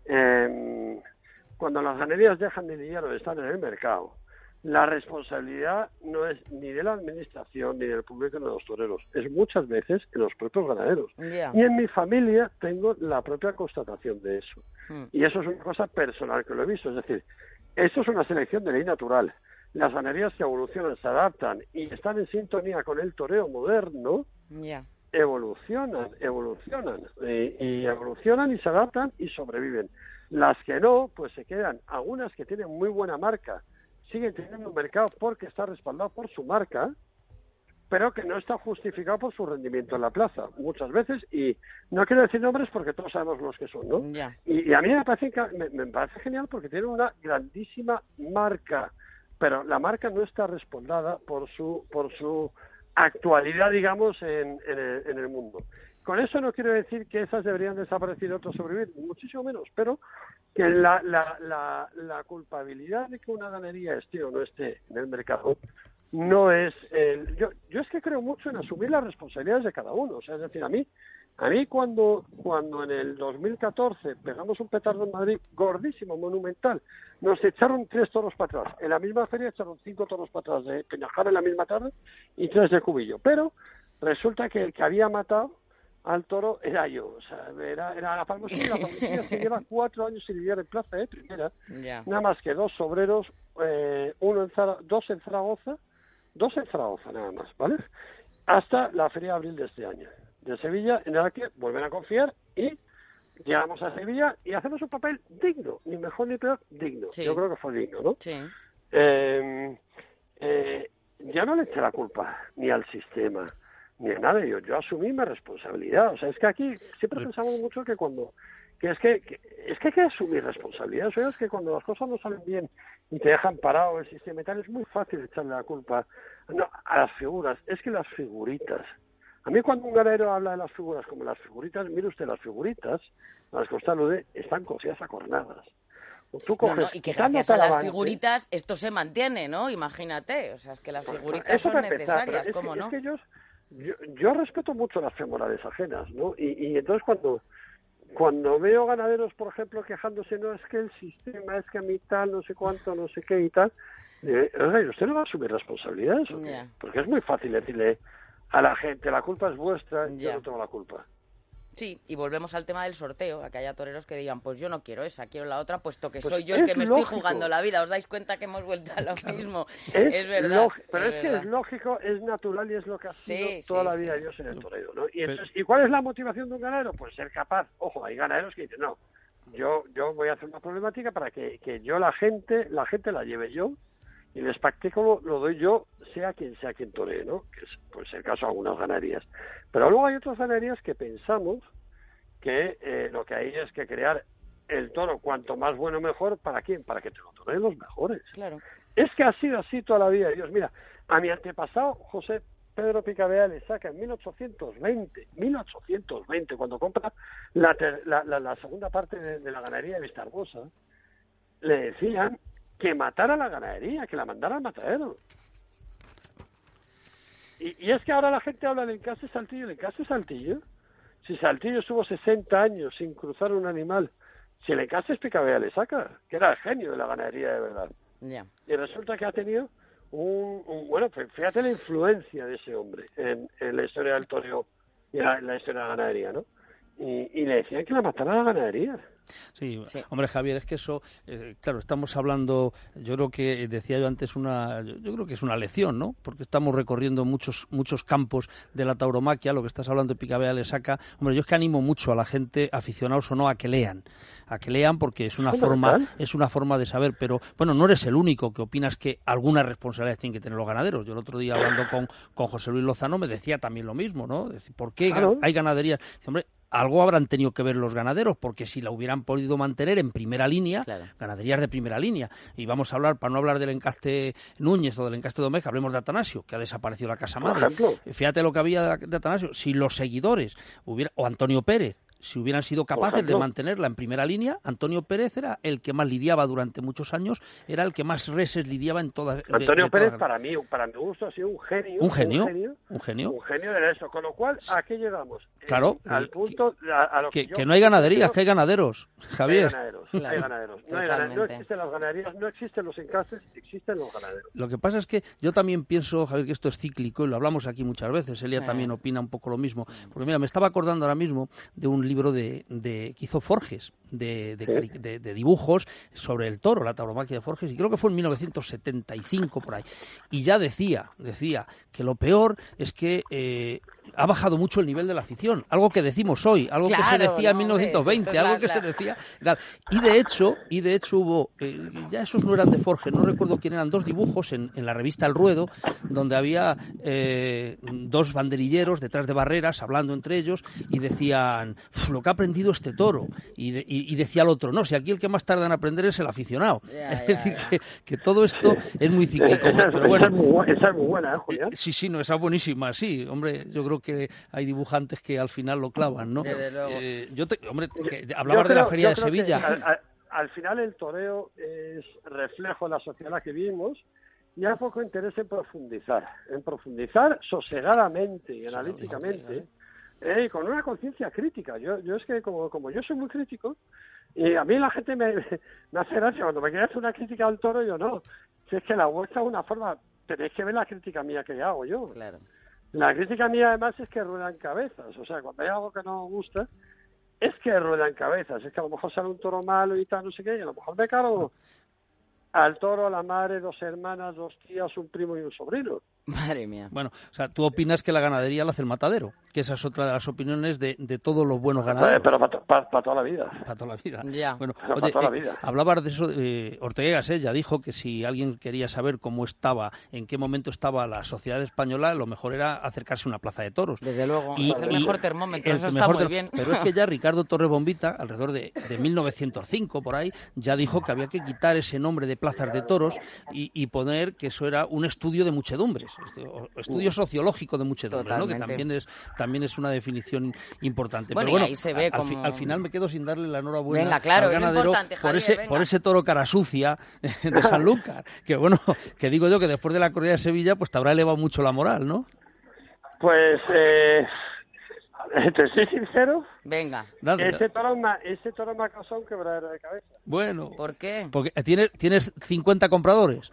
eh, cuando las ganaderías dejan de dinero y están en el mercado, la responsabilidad no es ni de la administración ni del público ni de los toreros, es muchas veces en los propios ganaderos. Ya. Y en mi familia tengo la propia constatación de eso. Mm. Y eso es una cosa personal que lo he visto, es decir, esto es una selección de ley natural. Las ganaderías que evolucionan, se adaptan y están en sintonía con el toreo moderno, Ya. evolucionan, evolucionan, y, y evolucionan y se adaptan y sobreviven. Las que no, pues se quedan. Algunas que tienen muy buena marca, siguen teniendo un mercado porque está respaldado por su marca, pero que no está justificado por su rendimiento en la plaza, muchas veces, y no quiero decir nombres porque todos sabemos los que son, ¿no? Ya. Y, y a mí me parece, que- me, me parece genial porque tiene una grandísima marca, pero la marca no está respaldada por su por su actualidad, digamos, en, en, el, en el mundo. Con eso no quiero decir que esas deberían desaparecer y otras sobrevivir, muchísimo menos, pero que la, la, la, la culpabilidad de que una ganadería esté o no esté en el mercado no es el... Yo, yo es que creo mucho en asumir las responsabilidades de cada uno, o sea, es decir, a mí a mí cuando cuando en el dos mil catorce pegamos un petardo en Madrid gordísimo, monumental, nos echaron tres toros para atrás, en la misma feria echaron cinco toros para atrás de Peñajara en la misma tarde y tres de Cubillo, pero resulta que el que había matado al toro era yo, o sea, era, era la Palmosilla, la Palmosilla se lleva cuatro años sin lidiar en plaza, ¿eh? Primera, Ya. nada más que dos obreros, eh, uno en Zara, dos en Zaragoza, dos en Zaragoza nada más, ¿vale? Hasta la feria de abril de este año, de Sevilla, en la que vuelven a confiar y llegamos a Sevilla y hacemos un papel digno, ni mejor ni peor, digno. Sí. Yo creo que fue digno, ¿no? Sí. Eh, eh, ya no le eché la culpa ni al sistema, ni a nada, yo, yo asumí mi responsabilidad. O sea, es que aquí siempre pensamos mucho que cuando que es que, que es que hay que asumir responsabilidad. O sea, es que cuando las cosas no salen bien y te dejan parado el sistema y tal, es muy fácil echarle la culpa no, a las figuras. Es que las figuritas. A mí cuando un ganadero habla de las figuras como las figuritas, mire usted, las figuritas, a las que usted alude, están cosidas a cornadas. Tú No, coges, no, y que quitando gracias a las Talavante, figuritas esto se mantiene, ¿no? Imagínate, o sea, es que las pues, figuritas eso son para empezar, necesarias, pero es ¿cómo que, no? Es que yo, yo, yo respeto mucho las femorales ajenas, ¿no? Y, y entonces cuando cuando veo ganaderos, por ejemplo, quejándose, no, es que el sistema, es que a mí tal, no sé cuánto, no sé qué y tal, eh, oiga, usted no va a asumir responsabilidades, ¿o qué? Ya. Porque es muy fácil decirle a la gente, la culpa es vuestra, Ya. yo no tengo la culpa. Sí, y volvemos al tema del sorteo, a que haya toreros que digan, pues yo no quiero esa, quiero la otra, puesto que Pues soy yo el que es me lógico. estoy jugando la vida. ¿Os dais cuenta que hemos vuelto a lo mismo? Es, Es verdad. lógi- pero es, que verdad. es lógico, es natural y es lo que ha sido Sí, toda sí, la sí. vida Dios en el toreo, ¿no? Y, Pero- entonces, ¿y cuál es la motivación de un ganadero? Pues ser capaz, ojo, hay ganaderos que dicen, no, yo yo voy a hacer una problemática para que, que yo la gente, la gente la lleve yo y el espectáculo lo doy yo, sea quien sea quien toree, ¿no? Que es pues el caso de algunas ganaderías. Pero luego hay otras ganaderías que pensamos que eh, lo que hay es que crear el toro cuanto más bueno mejor, ¿para quién? Para que te lo toreen los mejores. Claro. Es que ha sido así toda la vida. Dios, mira, a mi antepasado, José Pedro Picabea, le saca en mil ochocientos veinte, mil ochocientos veinte, cuando compra la, ter- la, la, la segunda parte de, de la ganadería de Vistarbosa, le decían que matara la ganadería, que la mandara al matadero. Y, y es que ahora la gente habla del Encase Saltillo, el Encase Saltillo, si Saltillo estuvo sesenta años sin cruzar un animal, si el Encase es Picabea le saca, que era el genio de la ganadería de verdad. Ya. Y resulta que ha tenido un, un bueno, pues fíjate la influencia de ese hombre en, en la historia del toreo y la, en la historia de la ganadería, ¿no? Y, y le decían que la matara la ganadería. Sí, Sí. hombre, Javier, es que eso, eh, claro, estamos hablando, yo creo que, decía yo antes, una, yo, yo creo que es una lección, ¿no? Porque estamos recorriendo muchos muchos campos de la tauromaquia, lo que estás hablando de Picabea le saca. Hombre, yo es que animo mucho a la gente, aficionados o no, a que lean, a que lean porque es una forma, es una forma de saber, pero, bueno, no eres el único que opinas que alguna responsabilidad tienen que tener los ganaderos. Yo el otro día, hablando con, con José Luis Lozano, me decía también lo mismo, ¿no? Decir, ¿por qué Claro. hay ganaderías? Dice, hombre, algo habrán tenido que ver los ganaderos, porque si la hubieran podido mantener en primera línea, Claro. ganaderías de primera línea, y vamos a hablar, para no hablar del encaste Núñez o del encaste Domecq, hablemos de Atanasio, que ha desaparecido la casa Por madre. ejemplo. Fíjate lo que había de, de Atanasio, si los seguidores, hubiera, o Antonio Pérez, si hubieran sido capaces de mantenerla en primera línea, Antonio Pérez era el que más lidiaba durante muchos años, era el que más reses lidiaba en todas. de- Antonio de Pérez, todas- para mí, para mi gusto, ha sido un genio. un genio, Un genio, un genio, un genio de eso. Con lo cual, ¿a qué llegamos? Claro, Eh, al que- punto, a, a lo que, que, yo que no hay ganaderías, creo- que hay ganaderos, Javier. Hay ganaderos, Claro. hay ganaderos. No, hay ganaderos. No Totalmente. existen las ganaderías, no existen los encastes, existen los ganaderos. Lo que pasa es que yo también pienso, Javier, que esto es cíclico y lo hablamos aquí muchas veces. Elia Sí. también opina un poco lo mismo. Porque mira, me estaba acordando ahora mismo de un libro de, de que hizo Forges, de, de, Sí. cari- de- de dibujos sobre el toro, la tauromaquia de Forges, y creo que fue en mil novecientos setenta y cinco por ahí. Y ya decía, decía que lo peor es que eh, ha bajado mucho el nivel de la afición. Algo que decimos hoy, algo que se Claro, decía en no, mil novecientos veinte, hombre, esto es algo la- que la- se decía. tal. Y de hecho, y de hecho hubo, eh, ya esos no eran de Forges, no recuerdo quién eran, dos dibujos en, en la revista El Ruedo, donde había eh, dos banderilleros detrás de barreras hablando entre ellos y decían, "Uf, lo que ha aprendido este toro". Y, de- y- y decía el otro, no, si aquí el que más tarda en aprender es el aficionado. Ya, es ya, decir, ya. que, que todo esto es muy cíclico. Esa, Pero esa bueno, es muy, bu- esa es muy buena, ¿eh, Julián? eh, sí, sí, no, esa es buenísima, sí, hombre, yo creo que hay dibujantes que al final lo clavan, ¿no? Desde luego. Eh, yo te, hombre, que Yo hablabas de la creo- Feria yo de creo que Sevilla. al, al- al final el toreo es reflejo de la sociedad en la que vivimos y hay poco interés en profundizar, en profundizar sosegadamente y Sí, analíticamente eh, y con una conciencia crítica. Yo, yo es que como, como yo soy muy crítico y a mí la gente me, me hace gracia cuando me quiere hacer una crítica al toro, yo no. Si es que la vuestra es una forma, tenéis que ver la crítica mía que hago yo. Claro. La crítica mía además es que ruedan cabezas, o sea, cuando hay algo que no me gusta, es que ruedan cabezas, es que a lo mejor sale un toro malo y tal, no sé qué, y a lo mejor me cargo al toro, a la madre, dos hermanas, dos tías, un primo y un sobrino. Madre mía. Bueno, o sea, tú opinas que la ganadería la hace el matadero, que esa es otra de las opiniones de, de todos los buenos Eh, ganaderos. Pero para, para, para toda la vida. Para toda la vida. Ya. Bueno, Pero oye, para toda la eh, vida. hablabas de eso, eh, Ortega y Gasset ya dijo que si alguien quería saber cómo estaba, en qué momento estaba la sociedad española, lo mejor era acercarse a una plaza de toros. Desde luego, Y- es el y- mejor termómetro, el eso está mejor muy ter- bien. Pero es que ya Ricardo Torres Bombita, alrededor de, de mil novecientos cinco, por ahí, ya dijo que había que quitar ese nombre de plazas de toros y, y poner que eso era un estudio de muchedumbres, este, o- estudio sociológico de muchedumbres, ¿no? Que Totalmente. también es, también es una definición importante. Bueno, Pero y bueno, ahí se ve al, fi- como- al final me quedo sin darle la enhorabuena Venga, claro, al es lo ganadero importante, por, Javier, ese, venga. por ese toro cara sucia de Sanlúcar, que bueno, que digo yo que después de la corrida de Sevilla pues te habrá elevado mucho la moral, ¿no? Pues, eh, te soy sincero, Venga, Dale, ese toro, me, ese toro me ha causado un quebradero de cabeza. bueno, ¿por qué? porque tienes, tienes cincuenta compradores.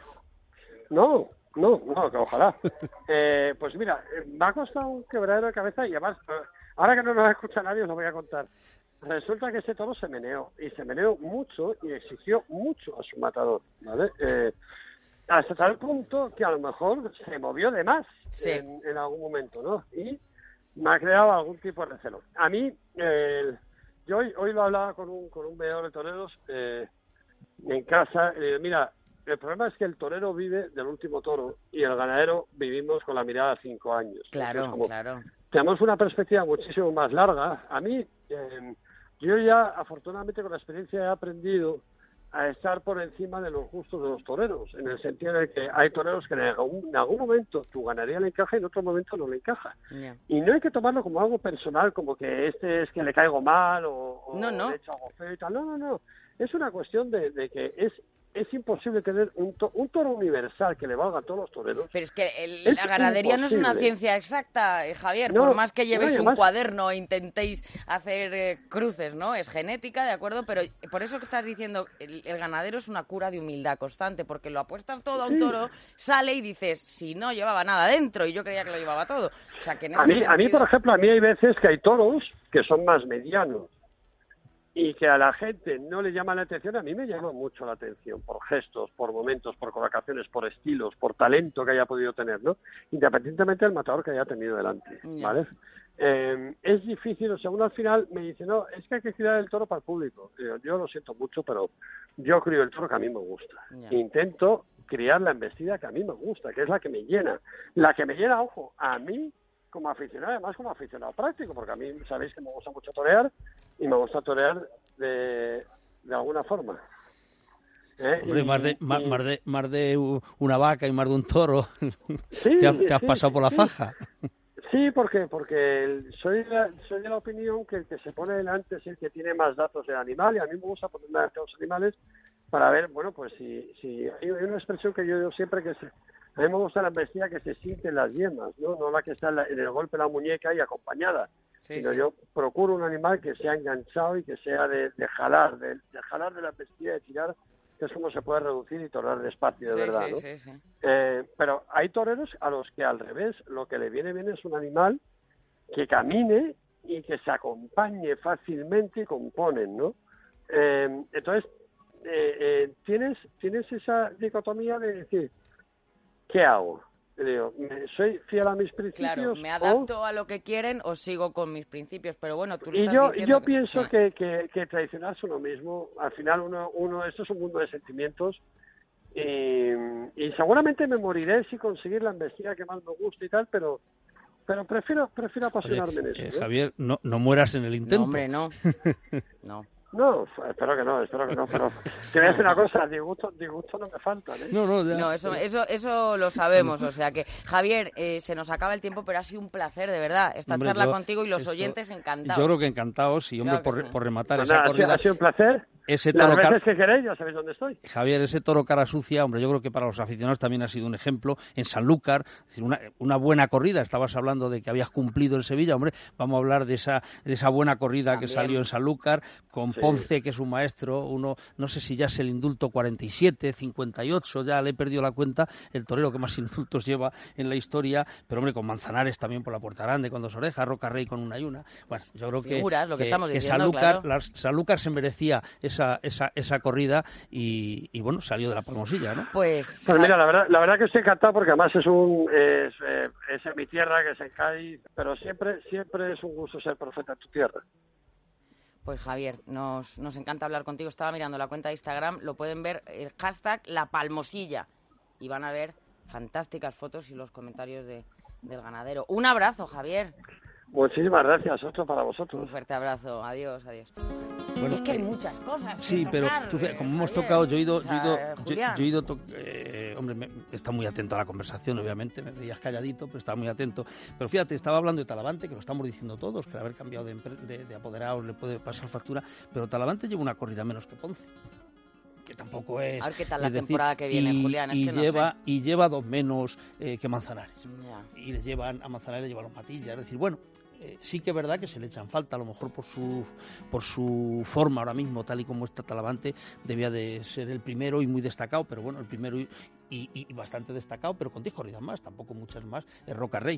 No, no, no, que ojalá. Eh, pues mira, eh, me ha costado un quebradero de cabeza y además, eh, ahora que no nos escucha nadie, os lo voy a contar. Resulta que ese toro se meneó, y se meneó mucho y exigió mucho a su matador, ¿vale? Eh, hasta tal punto que a lo mejor se movió de más Sí. en, en algún momento, ¿no? Y me ha creado algún tipo de recelo. A mí, eh, yo hoy, hoy lo hablaba con un, con un veedor de toreros eh, en casa, eh, mira, el problema es que el torero vive del último toro y el ganadero vivimos con la mirada a cinco años. Claro, Entonces, como claro. tenemos una perspectiva muchísimo más larga. A mí, eh, yo ya afortunadamente con la experiencia he aprendido a estar por encima de los gustos de los toreros, en el sentido de que hay toreros que en algún, en algún momento tu ganadería le encaja y en otro momento no le encaja. Ya. Y no hay que tomarlo como algo personal, como que este es que le caigo mal o, o No, no. le he hecho algo feo y tal. No, no, no. Es una cuestión de, de que es es imposible tener un, to- un toro universal que le valga a todos los toreros. Pero es que el- Es la ganadería no es una imposible. ciencia exacta, eh, Javier. No, por más que llevéis no, y un además- cuaderno e intentéis hacer eh, cruces, ¿no? Es genética, ¿de acuerdo? Pero por eso que estás diciendo, el, el ganadero es una cura de humildad constante, porque lo apuestas todo a un Sí. toro, sale y dices, si no llevaba nada dentro, y yo creía que lo llevaba todo. O sea, que en ese A mí, a mí, sentido- por ejemplo, a mí hay veces que hay toros que son más medianos. y que a la gente no le llama la atención, a mí me llama mucho la atención, por gestos, por momentos, por colocaciones, por estilos, por talento que haya podido tener, ¿no? Independientemente del matador que haya tenido delante, ¿vale? Eh, es difícil, o sea, uno al final me dice, no, es que hay que criar el toro para el público. Yo, yo lo siento mucho, pero yo crío el toro que a mí me gusta. Yeah. Intento criar la embestida que a mí me gusta, que es la que me llena. La que me llena, ojo, a mí como aficionado, además como aficionado práctico, porque a mí sabéis que me gusta mucho torear y me gusta torear de, de alguna forma. ¿Eh? Hombre, y, más, de, y... más, más, de, más de una vaca y más de un toro, sí, te, has, te has sí, pasado por la sí. faja. Sí, porque porque el, soy, la, soy de la opinión que el que se pone delante es el que tiene más datos del animal, y a mí me gusta poner delante a los animales para ver, bueno, pues si, si hay una expresión que yo digo siempre, que se, a mí me gusta la embestida que se siente en las yemas, ¿no? No la que está en, la, en el golpe de la muñeca y acompañada, sí, sino sí. Yo procuro un animal que sea enganchado y que sea de, de jalar, de, de jalar de la embestida, de tirar, que es como se puede reducir y torear despacio, de sí, verdad, sí, ¿no? Sí, sí. Eh, pero hay toreros a los que al revés, lo que le viene bien es un animal que camine y que se acompañe fácilmente y componen, ¿no? Eh, entonces, eh, eh, tienes tienes esa dicotomía de decir, ¿qué hago? Digo, ¿soy fiel a mis principios? Claro, me adapto o... a lo que quieren o sigo con mis principios, pero bueno, tú lo y estás yo, diciendo... yo que... pienso sí. que, que, que traicionarse uno mismo, al final uno, uno, esto es un mundo de sentimientos, y, y seguramente me moriré si conseguir la embestida que más me gusta y tal, pero pero prefiero prefiero apasionarme Oye, en eso. Eh, ¿eh? Javier, no, no mueras en el intento. No, hombre, no. No. No, espero que no, espero que no, pero te voy a decir una cosa, disgusto, disgusto no me faltan, ¿eh? No, no, ya. No, eso, eso, eso lo sabemos, o sea que, Javier, eh, se nos acaba el tiempo, pero ha sido un placer, de verdad, esta hombre, charla yo, contigo y los esto, oyentes encantados. Yo creo que encantados, y hombre, claro por, sí. por rematar pues esa nada, corrida... Ha sido un placer. Ese Las toro veces car... que queréis, ya sabéis dónde estoy. Javier, ese toro cara sucia, hombre, yo creo que para los aficionados también ha sido un ejemplo. En Sanlúcar, es decir, una, una buena corrida. Estabas hablando de que habías cumplido en Sevilla, hombre, vamos a hablar de esa de esa buena corrida también. Que salió en Sanlúcar, con sí. Ponce, que es un maestro, uno, no sé si ya es el indulto cuarenta y siete, cincuenta y ocho, ya le he perdido la cuenta, el torero que más indultos lleva en la historia, pero hombre, con Manzanares también por la Puerta Grande, con dos orejas, Roca Rey con una y una. Bueno, yo creo que, Figuras, lo que, que, estamos que diciendo, Sanlúcar, claro. la, Sanlúcar se merecía esa, esa, esa corrida y, y bueno, salió de la Palmosilla, ¿no? Pues, pues mira, la verdad, la verdad que estoy encantado porque además es un es, eh, es en mi tierra, que es en Cádiz, pero siempre siempre es un gusto ser profeta en tu tierra. Pues Javier, nos, nos encanta hablar contigo. Estaba mirando la cuenta de Instagram, lo pueden ver, el hashtag La Palmosilla, y van a ver fantásticas fotos y los comentarios de, del ganadero. Un abrazo, Javier. Muchísimas gracias, otro para vosotros. Un fuerte abrazo, adiós, adiós. Bueno, es que hay eh, muchas cosas. Sí, pero tocar, tú, eh, como hemos Javier. tocado, yo he ido, o sea, yo he ido, eh, yo, yo he ido to eh, hombre, me, está muy atento a la conversación, obviamente, me veías calladito, pero estaba muy atento. Pero fíjate, estaba hablando de Talavante, que lo estamos diciendo todos, que al haber cambiado de, de, de apoderados le puede pasar factura, pero Talavante lleva una corrida menos que Ponce. Que tampoco es... A ver qué tal la decir, temporada que viene, y, Julián, es y que no lleva, sé. Y lleva dos menos eh, que Manzanares. Ya. Y le llevan, a Manzanares le llevan los matillas, es decir, bueno... Eh, sí que es verdad que se le echan falta, a lo mejor por su por su forma ahora mismo, tal y como está Talavante, debía de ser el primero y muy destacado, pero bueno, el primero y, y, y bastante destacado, pero con diez corridas más, tampoco muchas más, es Roca Rey.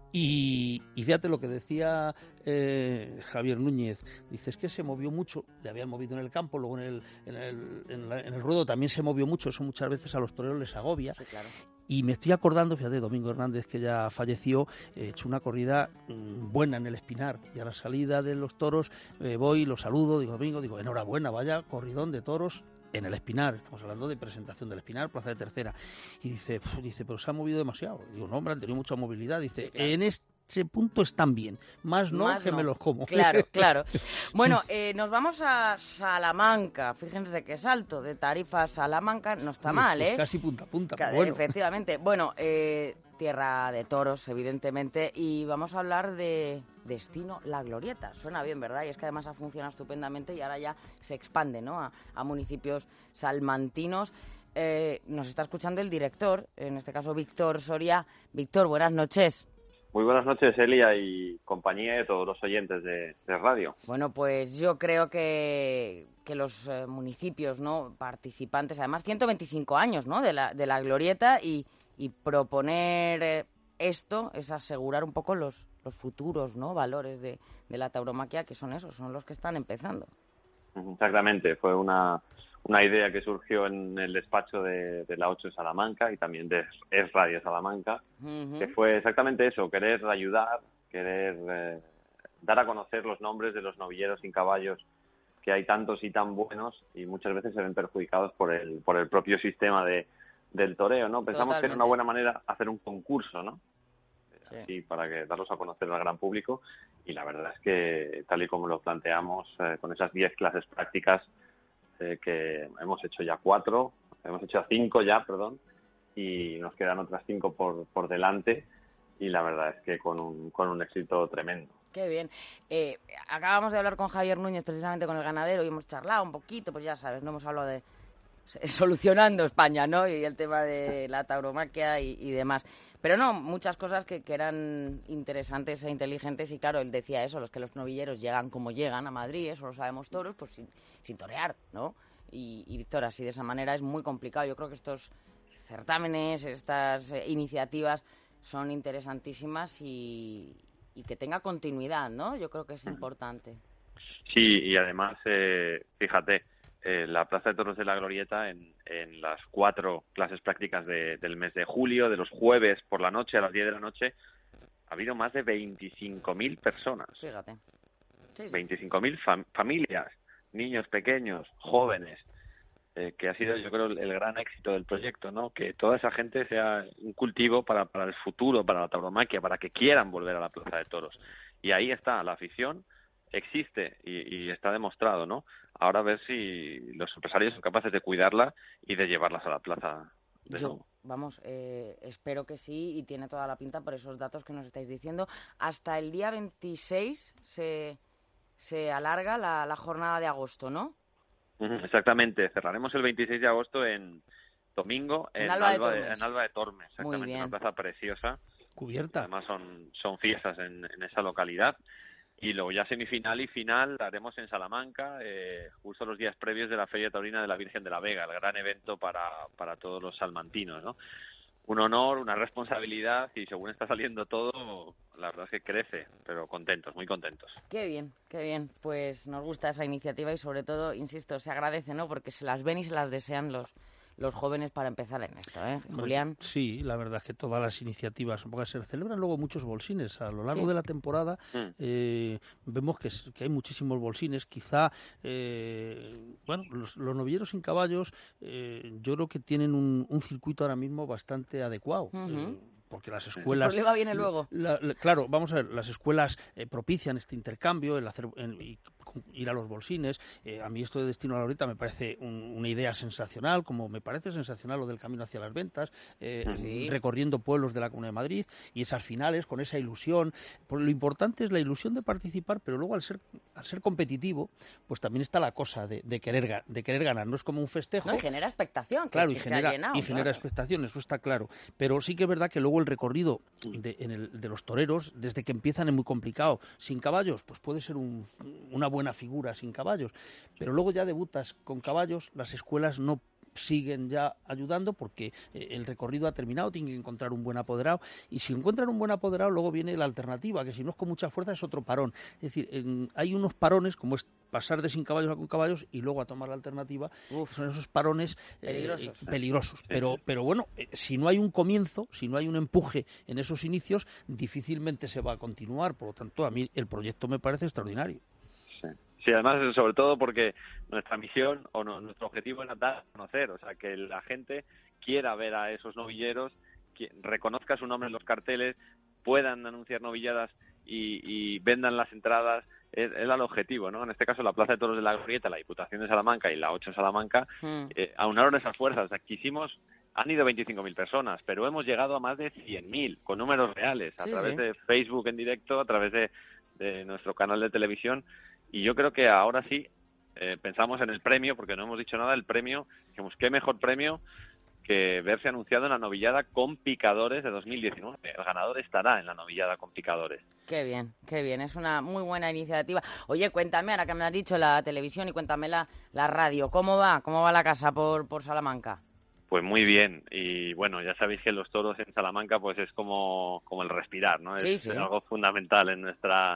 Y, y fíjate lo que decía eh, Javier Núñez, dice, es que se movió mucho, le habían movido en el campo, luego en el, en el, en la, en el ruedo también se movió mucho, eso muchas veces a los toreros les agobia. Sí, claro. Y me estoy acordando, fíjate, Domingo Hernández, que ya falleció, he hecho una corrida mmm, buena en el Espinar. Y a la salida de los toros eh, voy, lo saludo, digo, Domingo, digo, enhorabuena, vaya corridón de toros en el Espinar. Estamos hablando de presentación del Espinar, plaza de tercera. Y dice, dice, pero se ha movido demasiado. Digo, no, hombre, han tenido mucha movilidad. Dice, sí, claro. En este ese punto están bien, más no más que no. Me los como. Claro, claro. Bueno, eh, nos vamos a Salamanca, fíjense qué salto, de Tarifa a Salamanca, no está Hombre, mal, pues ¿eh? Casi punta a punta, Ca bueno. Efectivamente, bueno, eh, tierra de toros, evidentemente, y vamos a hablar de Destino La Glorieta, suena bien, ¿verdad? Y es que además ha funcionado estupendamente y ahora ya se expande, ¿no? A, a municipios salmantinos. Eh, nos está escuchando el director, en este caso Víctor Soria. Víctor, buenas noches. Muy buenas noches, Elia, y compañía de todos los oyentes de, de radio. Bueno, pues yo creo que, que los eh, municipios, ¿no?, participantes, además ciento veinticinco años, ¿no?, de la, de la Glorieta, y, y proponer eh, esto es asegurar un poco los, los futuros, ¿no?, valores de, de la tauromaquia, que son esos, son los que están empezando. Exactamente, fue una, una idea que surgió en el despacho de, de la ocho de Salamanca y también de Es Radio Salamanca, uh-huh. que fue exactamente eso, querer ayudar, querer eh, dar a conocer los nombres de los novilleros sin caballos, que hay tantos y tan buenos y muchas veces se ven perjudicados por el por el propio sistema de del toreo, ¿no? Pensamos Totalmente. que era una buena manera hacer un concurso, ¿no? Sí. Así, para que darlos a conocer al gran público, y la verdad es que tal y como lo planteamos, eh, con esas diez clases prácticas, eh, que hemos hecho ya cuatro, hemos hecho cinco ya, perdón, y nos quedan otras cinco por por delante, y la verdad es que con un con un éxito tremendo. Qué bien. Eh, acabamos de hablar con Javier Núñez, precisamente con el ganadero, y hemos charlado un poquito, pues ya sabes, no hemos hablado de solucionando España, ¿no? Y el tema de la tauromaquia y, y demás. Pero no, muchas cosas que, que eran interesantes e inteligentes, y claro, él decía eso, los que los novilleros llegan como llegan a Madrid, eso lo sabemos todos, pues sin, sin torear, ¿no? Y, y Víctor, así de esa manera es muy complicado. Yo creo que estos certámenes, estas eh, iniciativas son interesantísimas y... y que tenga continuidad, ¿no? Yo creo que es importante. Sí, y además, eh, fíjate, eh, la Plaza de Toros de la Glorieta, en, en las cuatro clases prácticas de, del mes de julio, de los jueves por la noche a las diez de la noche, ha habido más de veinticinco mil personas. Fíjate. Sí, sí. veinticinco mil fam- familias, niños pequeños, jóvenes, eh, que ha sido, yo creo, el gran éxito del proyecto, ¿no? Que toda esa gente sea un cultivo para, para el futuro, para la tauromaquia, para que quieran volver a la Plaza de Toros. Y ahí está, la afición existe y, y está demostrado, ¿no? Ahora a ver si los empresarios son capaces de cuidarla y de llevarlas a la plaza de yo, nuevo. Vamos, eh, espero que sí, y tiene toda la pinta por esos datos que nos estáis diciendo. Hasta el día veintiséis se, se alarga la, la jornada de agosto, ¿no? Exactamente, cerraremos el veintiséis de agosto en domingo en, en, Alba, Alba de, de, en Alba de Tormes, exactamente, una plaza preciosa, cubierta. Además son, son fiestas en, en esa localidad, y luego ya semifinal y final haremos en Salamanca, eh, justo los días previos de la Feria Taurina de la Virgen de la Vega, el gran evento para, para todos los salmantinos, ¿no? Un honor, una responsabilidad, y según está saliendo todo, la verdad es que crece, pero contentos, muy contentos. Qué bien, qué bien. Pues nos gusta esa iniciativa y sobre todo, insisto, se agradece, ¿no? Porque se las ven y se las desean los los jóvenes para empezar en esto, ¿eh, Julián? Sí, la verdad es que todas las iniciativas, porque se celebran luego muchos bolsines a lo largo sí. de la temporada. Mm. Eh, vemos que, que hay muchísimos bolsines. Quizá, eh, bueno, los, los novilleros sin caballos, eh, yo creo que tienen un, un circuito ahora mismo bastante adecuado. Uh-huh. eh, porque las escuelas... El problema viene luego. La, la, claro, vamos a ver, las escuelas eh, propician este intercambio, el hacer en, y, ir a los bolsines. Eh, a mí esto de Destino a la Glorieta me parece un, una idea sensacional, como me parece sensacional lo del camino hacia las ventas, eh, sí. recorriendo pueblos de la Comunidad de Madrid, y esas finales con esa ilusión. Por lo importante es la ilusión de participar, pero luego al ser al ser competitivo, pues también está la cosa de, de querer de querer ganar. No es como un festejo. No, y genera expectación. Que, claro, que y genera, llenado, y genera claro. expectación, eso está claro. Pero sí que es verdad que luego el recorrido de, en el, de los toreros, desde que empiezan, es muy complicado. Sin caballos, pues puede ser un, una buena figura sin caballos, pero luego ya debutas con caballos, las escuelas no siguen ya ayudando porque eh, el recorrido ha terminado, tienen que encontrar un buen apoderado, y si encuentran un buen apoderado luego viene la alternativa, que si no es con mucha fuerza es otro parón. Es decir, en, hay unos parones como es pasar de sin caballos a con caballos y luego a tomar la alternativa. Uf, son esos parones eh, peligrosos, peligrosos. Pero, pero bueno, eh, si no hay un comienzo, si no hay un empuje en esos inicios, difícilmente se va a continuar. Por lo tanto, a mí el proyecto me parece extraordinario. Sí, además, sobre todo porque nuestra misión o no, nuestro objetivo es dar a conocer, o sea, que la gente quiera ver a esos novilleros, que reconozca su nombre en los carteles, puedan anunciar novilladas y, y vendan las entradas. Es, es el objetivo, ¿no? En este caso, la Plaza de Toros de la Glorieta, la Diputación de Salamanca y la ocho de Salamanca, mm. eh, aunaron esas fuerzas. O sea, quisimos, han ido veinticinco mil personas, pero hemos llegado a más de cien mil, con números reales, a sí, través sí. de Facebook en directo, a través de, de nuestro canal de televisión. Y yo creo que ahora sí eh, pensamos en el premio, porque no hemos dicho nada del premio. Dijimos, ¿qué mejor premio que verse anunciado en la novillada con picadores de dos mil diecinueve? El ganador estará en la novillada con picadores. Qué bien, qué bien. Es una muy buena iniciativa. Oye, cuéntame, ahora que me has dicho la televisión, y cuéntame la, la radio. ¿Cómo va? ¿Cómo va la casa por, por Salamanca? Pues muy bien, y bueno, ya sabéis que los toros en Salamanca pues es como, como el respirar, ¿no? Sí, es sí. algo fundamental en nuestra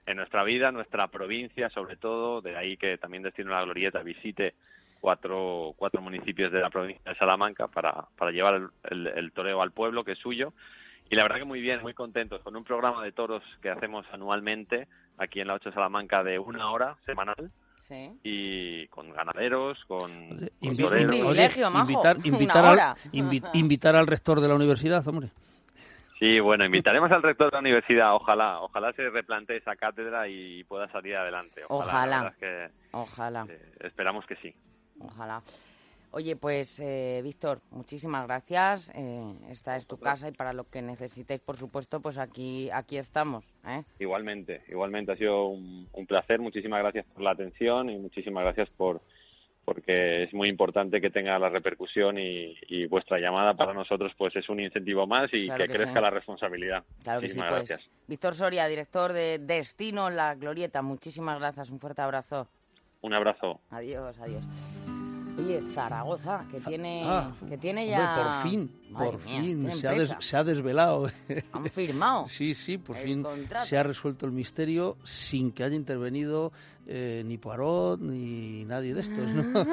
en nuestra vida, nuestra provincia, sobre todo, de ahí que también Destino La Glorieta visite cuatro cuatro municipios de la provincia de Salamanca para, para llevar el, el, el toreo al pueblo, que es suyo. Y la verdad que muy bien, muy contentos con un programa de toros que hacemos anualmente aquí en la ocho Salamanca de una hora semanal. Sí. Y con ganaderos, con, con Invi- toreros. Un privilegio, majo. Invitar, invitar, Una hora. al, invi- invitar al rector de la universidad, hombre. Sí, bueno, invitaremos al rector de la universidad, ojalá, ojalá se replantee esa cátedra y pueda salir adelante. Ojalá. Ojalá. La verdad es que, Ojalá. eh, esperamos que sí. Ojalá. Oye, pues, eh, Víctor, muchísimas gracias. Eh, esta es tu casa y para lo que necesitéis, por supuesto, pues aquí aquí estamos. ¿eh? Igualmente, igualmente ha sido un, un placer. Muchísimas gracias por la atención y muchísimas gracias por porque es muy importante que tenga la repercusión y, y vuestra llamada para nosotros pues es un incentivo más y Claro que, que crezca sí. la responsabilidad. Claro que sí, Muchísimas pues. gracias. Víctor Soria, director de Destino La Glorieta, muchísimas gracias. Un fuerte abrazo. Un abrazo. Adiós, adiós. Oye, Zaragoza, que tiene, Ah, que tiene hombre, ya... por fin, Madre por mía, fin, qué se ha, des- empresa. se ha desvelado. Han firmado. Sí, sí, por el fin contrato. se ha resuelto el misterio sin que haya intervenido eh, ni Poirot ni nadie de estos, ¿no?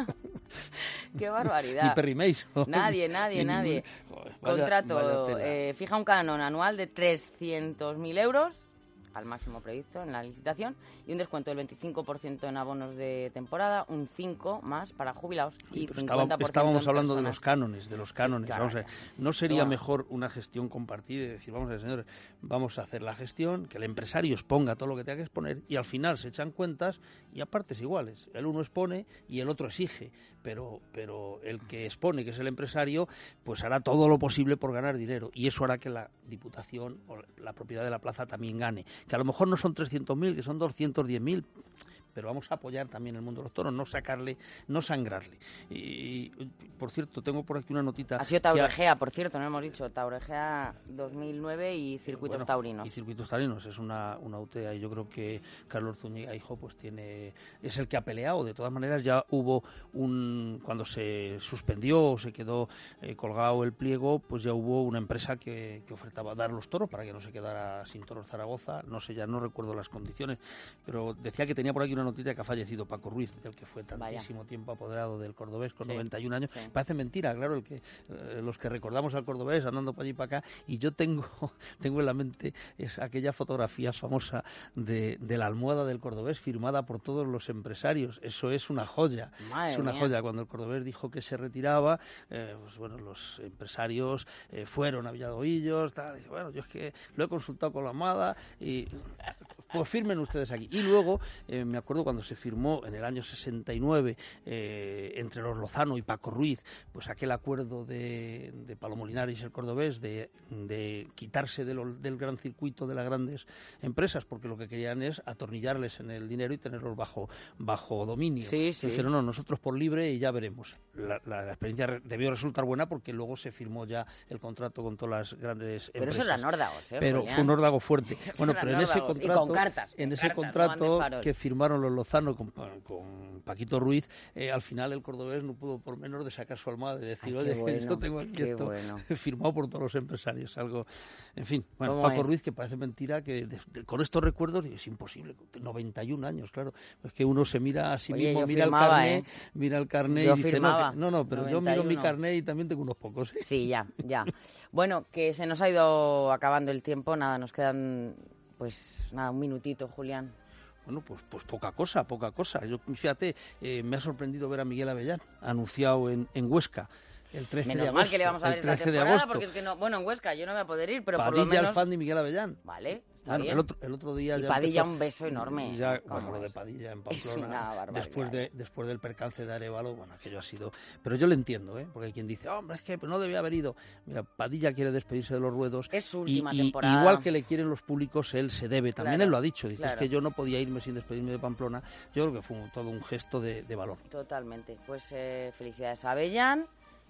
Qué Ni barbaridad. Perry Mason. Nadie, nadie, Ni ningún- nadie. Joder, vaya- Contrato, vaya tela. eh, fija un canon anual de trescientos mil euros al máximo previsto en la licitación y un descuento del veinticinco por ciento en abonos de temporada, un cinco por ciento más para jubilados y Sí, pero cincuenta estaba- por ciento estábamos en hablando de personas. los cánones, de los cánones. claro, Vamos a ver, ya. ¿no sería Pero bueno. mejor una gestión compartida y decir, vamos a ver, señores, vamos a hacer la gestión, que el empresario exponga todo lo que tenga que exponer y al final se echan cuentas y a partes iguales? El uno expone y el otro exige, pero, pero el que expone, que es el empresario, pues hará todo lo posible por ganar dinero y eso hará que la Diputación o la propiedad de la plaza también gane. Que a lo mejor no son trescientos mil, que son doscientos diez mil, pero vamos a apoyar también el mundo de los toros, no sacarle, no sangrarle. Y, y, por cierto, tengo por aquí una notita. Ha sido que ha- Tauregea, por cierto, no hemos dicho, Tauregea dos mil nueve y Circuitos bueno, Taurinos. Y Circuitos Taurinos, es una, una U T A y yo creo que Carlos Zúñiga, hijo, pues tiene, es el que ha peleado. De todas maneras, ya hubo un, cuando se suspendió o se quedó eh, colgado el pliego, pues ya hubo una empresa que, que ofertaba dar los toros para que no se quedara sin toros Zaragoza. No sé, ya no recuerdo las condiciones, pero decía que tenía por aquí una noticia que ha fallecido Paco Ruiz, el que fue tantísimo Vaya. tiempo apoderado del cordobés con Sí, noventa y un años. sí. Parece mentira, claro, el que eh, los que recordamos al cordobés andando para allí y para acá, y yo tengo tengo en la mente es aquella fotografía famosa de, de la almohada del cordobés firmada por todos los empresarios. Eso es una joya. Madre es una mía. joya. Cuando el cordobés dijo que se retiraba, eh, pues bueno, los empresarios eh, fueron a Villadoillos, tal, y, bueno, yo es que lo he consultado con la almohada y pues firmen ustedes aquí. Y luego, eh, me acuerdo cuando se firmó en el año sesenta y nueve eh, entre los Lozano y Paco Ruiz, pues aquel acuerdo de, de Palomo Linares y el cordobés de, de quitarse de lo, del gran circuito de las grandes empresas, porque lo que querían es atornillarles en el dinero y tenerlos bajo, bajo dominio. Sí, sí. Dijeron, no, nosotros por libre y ya veremos. La, la, la experiencia re- debió resultar buena porque luego se firmó ya el contrato con todas las grandes Pero empresas. eso era nórdagos, ¿eh, Pero Julián? fue un órdago fuerte. Eso Bueno, eran pero en ese nórdagos. Y contrato, con cartas, en con ese cartas, no contrato van de farol. que firmaron los Lozano con, con Paquito Ruiz, eh, al final el cordobés no pudo por menos de sacar su almohada y decir, Ay, qué oye, bueno, yo tengo aquí qué esto bueno. firmado por todos los empresarios, algo, en fin. Bueno, ¿Cómo Paco es? Ruiz, que parece mentira que de- de- con estos recuerdos es imposible, noventa y un años, claro, es que uno se mira a sí Oye, mismo, yo mira firmaba, el carnet, ¿eh? mira el carnet Yo y dice, no, firmaba, que- no, no, pero yo miro mi noventa y uno. carnet y también tengo unos pocos. ¿eh? Sí, ya, ya. Bueno, que se nos ha ido acabando el tiempo, nada, nos quedan, pues, nada, un minutito, Julián. Bueno, pues, pues poca cosa, poca cosa. Yo, fíjate, eh, me ha sorprendido ver a Miguel Avellán anunciado en, en Huesca el trece de Menos agosto. mal que le vamos a ver el esta trece de temporada, agosto. porque es que no, bueno, en Huesca yo no voy a poder ir, pero por lo Padilla, menos... el fan de Miguel Avellán. Vale, está Bueno, bien. el otro, el otro día Y ya Padilla, empezó- un beso enorme. Ya, ¿Cómo bueno, lo de es? Padilla en Es Pamplona, una barbaridad. después, de, después del percance de Arévalo, bueno, aquello ha sido... Pero yo le entiendo, ¿eh? Porque hay quien dice, hombre, es que no debía haber ido. Mira, Padilla quiere despedirse de los ruedos. Es su y, última y- temporada. Igual que le quieren los públicos, él se debe. También Claro, él lo ha dicho. Dice, claro. es que yo no podía irme sin despedirme de Pamplona. Yo creo que fue un- todo un gesto de, de valor. Totalmente. Pues eh, felicidades a Avellán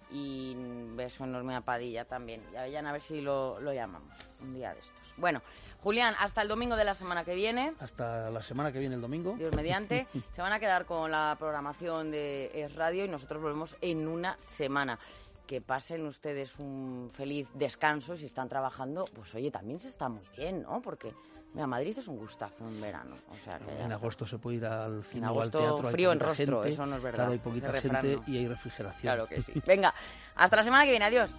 y un beso enorme a Padilla también. Y a Avellán a ver si lo, lo llamamos un día de estos. Bueno, Julián, hasta el domingo de la semana que viene, Hasta la semana que viene, el domingo. Dios mediante, se van a quedar con la programación de Es Radio y nosotros volvemos en una semana. que pasen ustedes un feliz descanso. Si están trabajando, pues oye, también se está muy bien, ¿no? Porque mira, Madrid es un gustazo en verano. O sea, que en agosto se puede ir al cine o al agosto, teatro. frío hay en rostro, gente, eso no es verdad. Claro, hay poquita Ese refrán gente no. y hay refrigeración. Claro que sí. Venga, hasta la semana que viene. Adiós.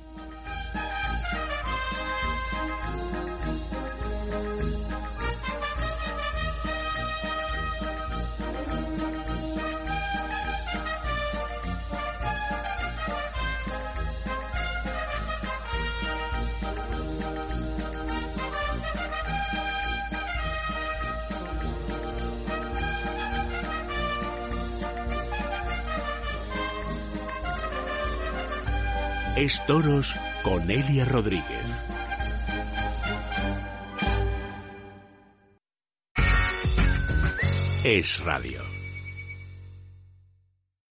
Es Toros con Elia Rodríguez. Es Radio.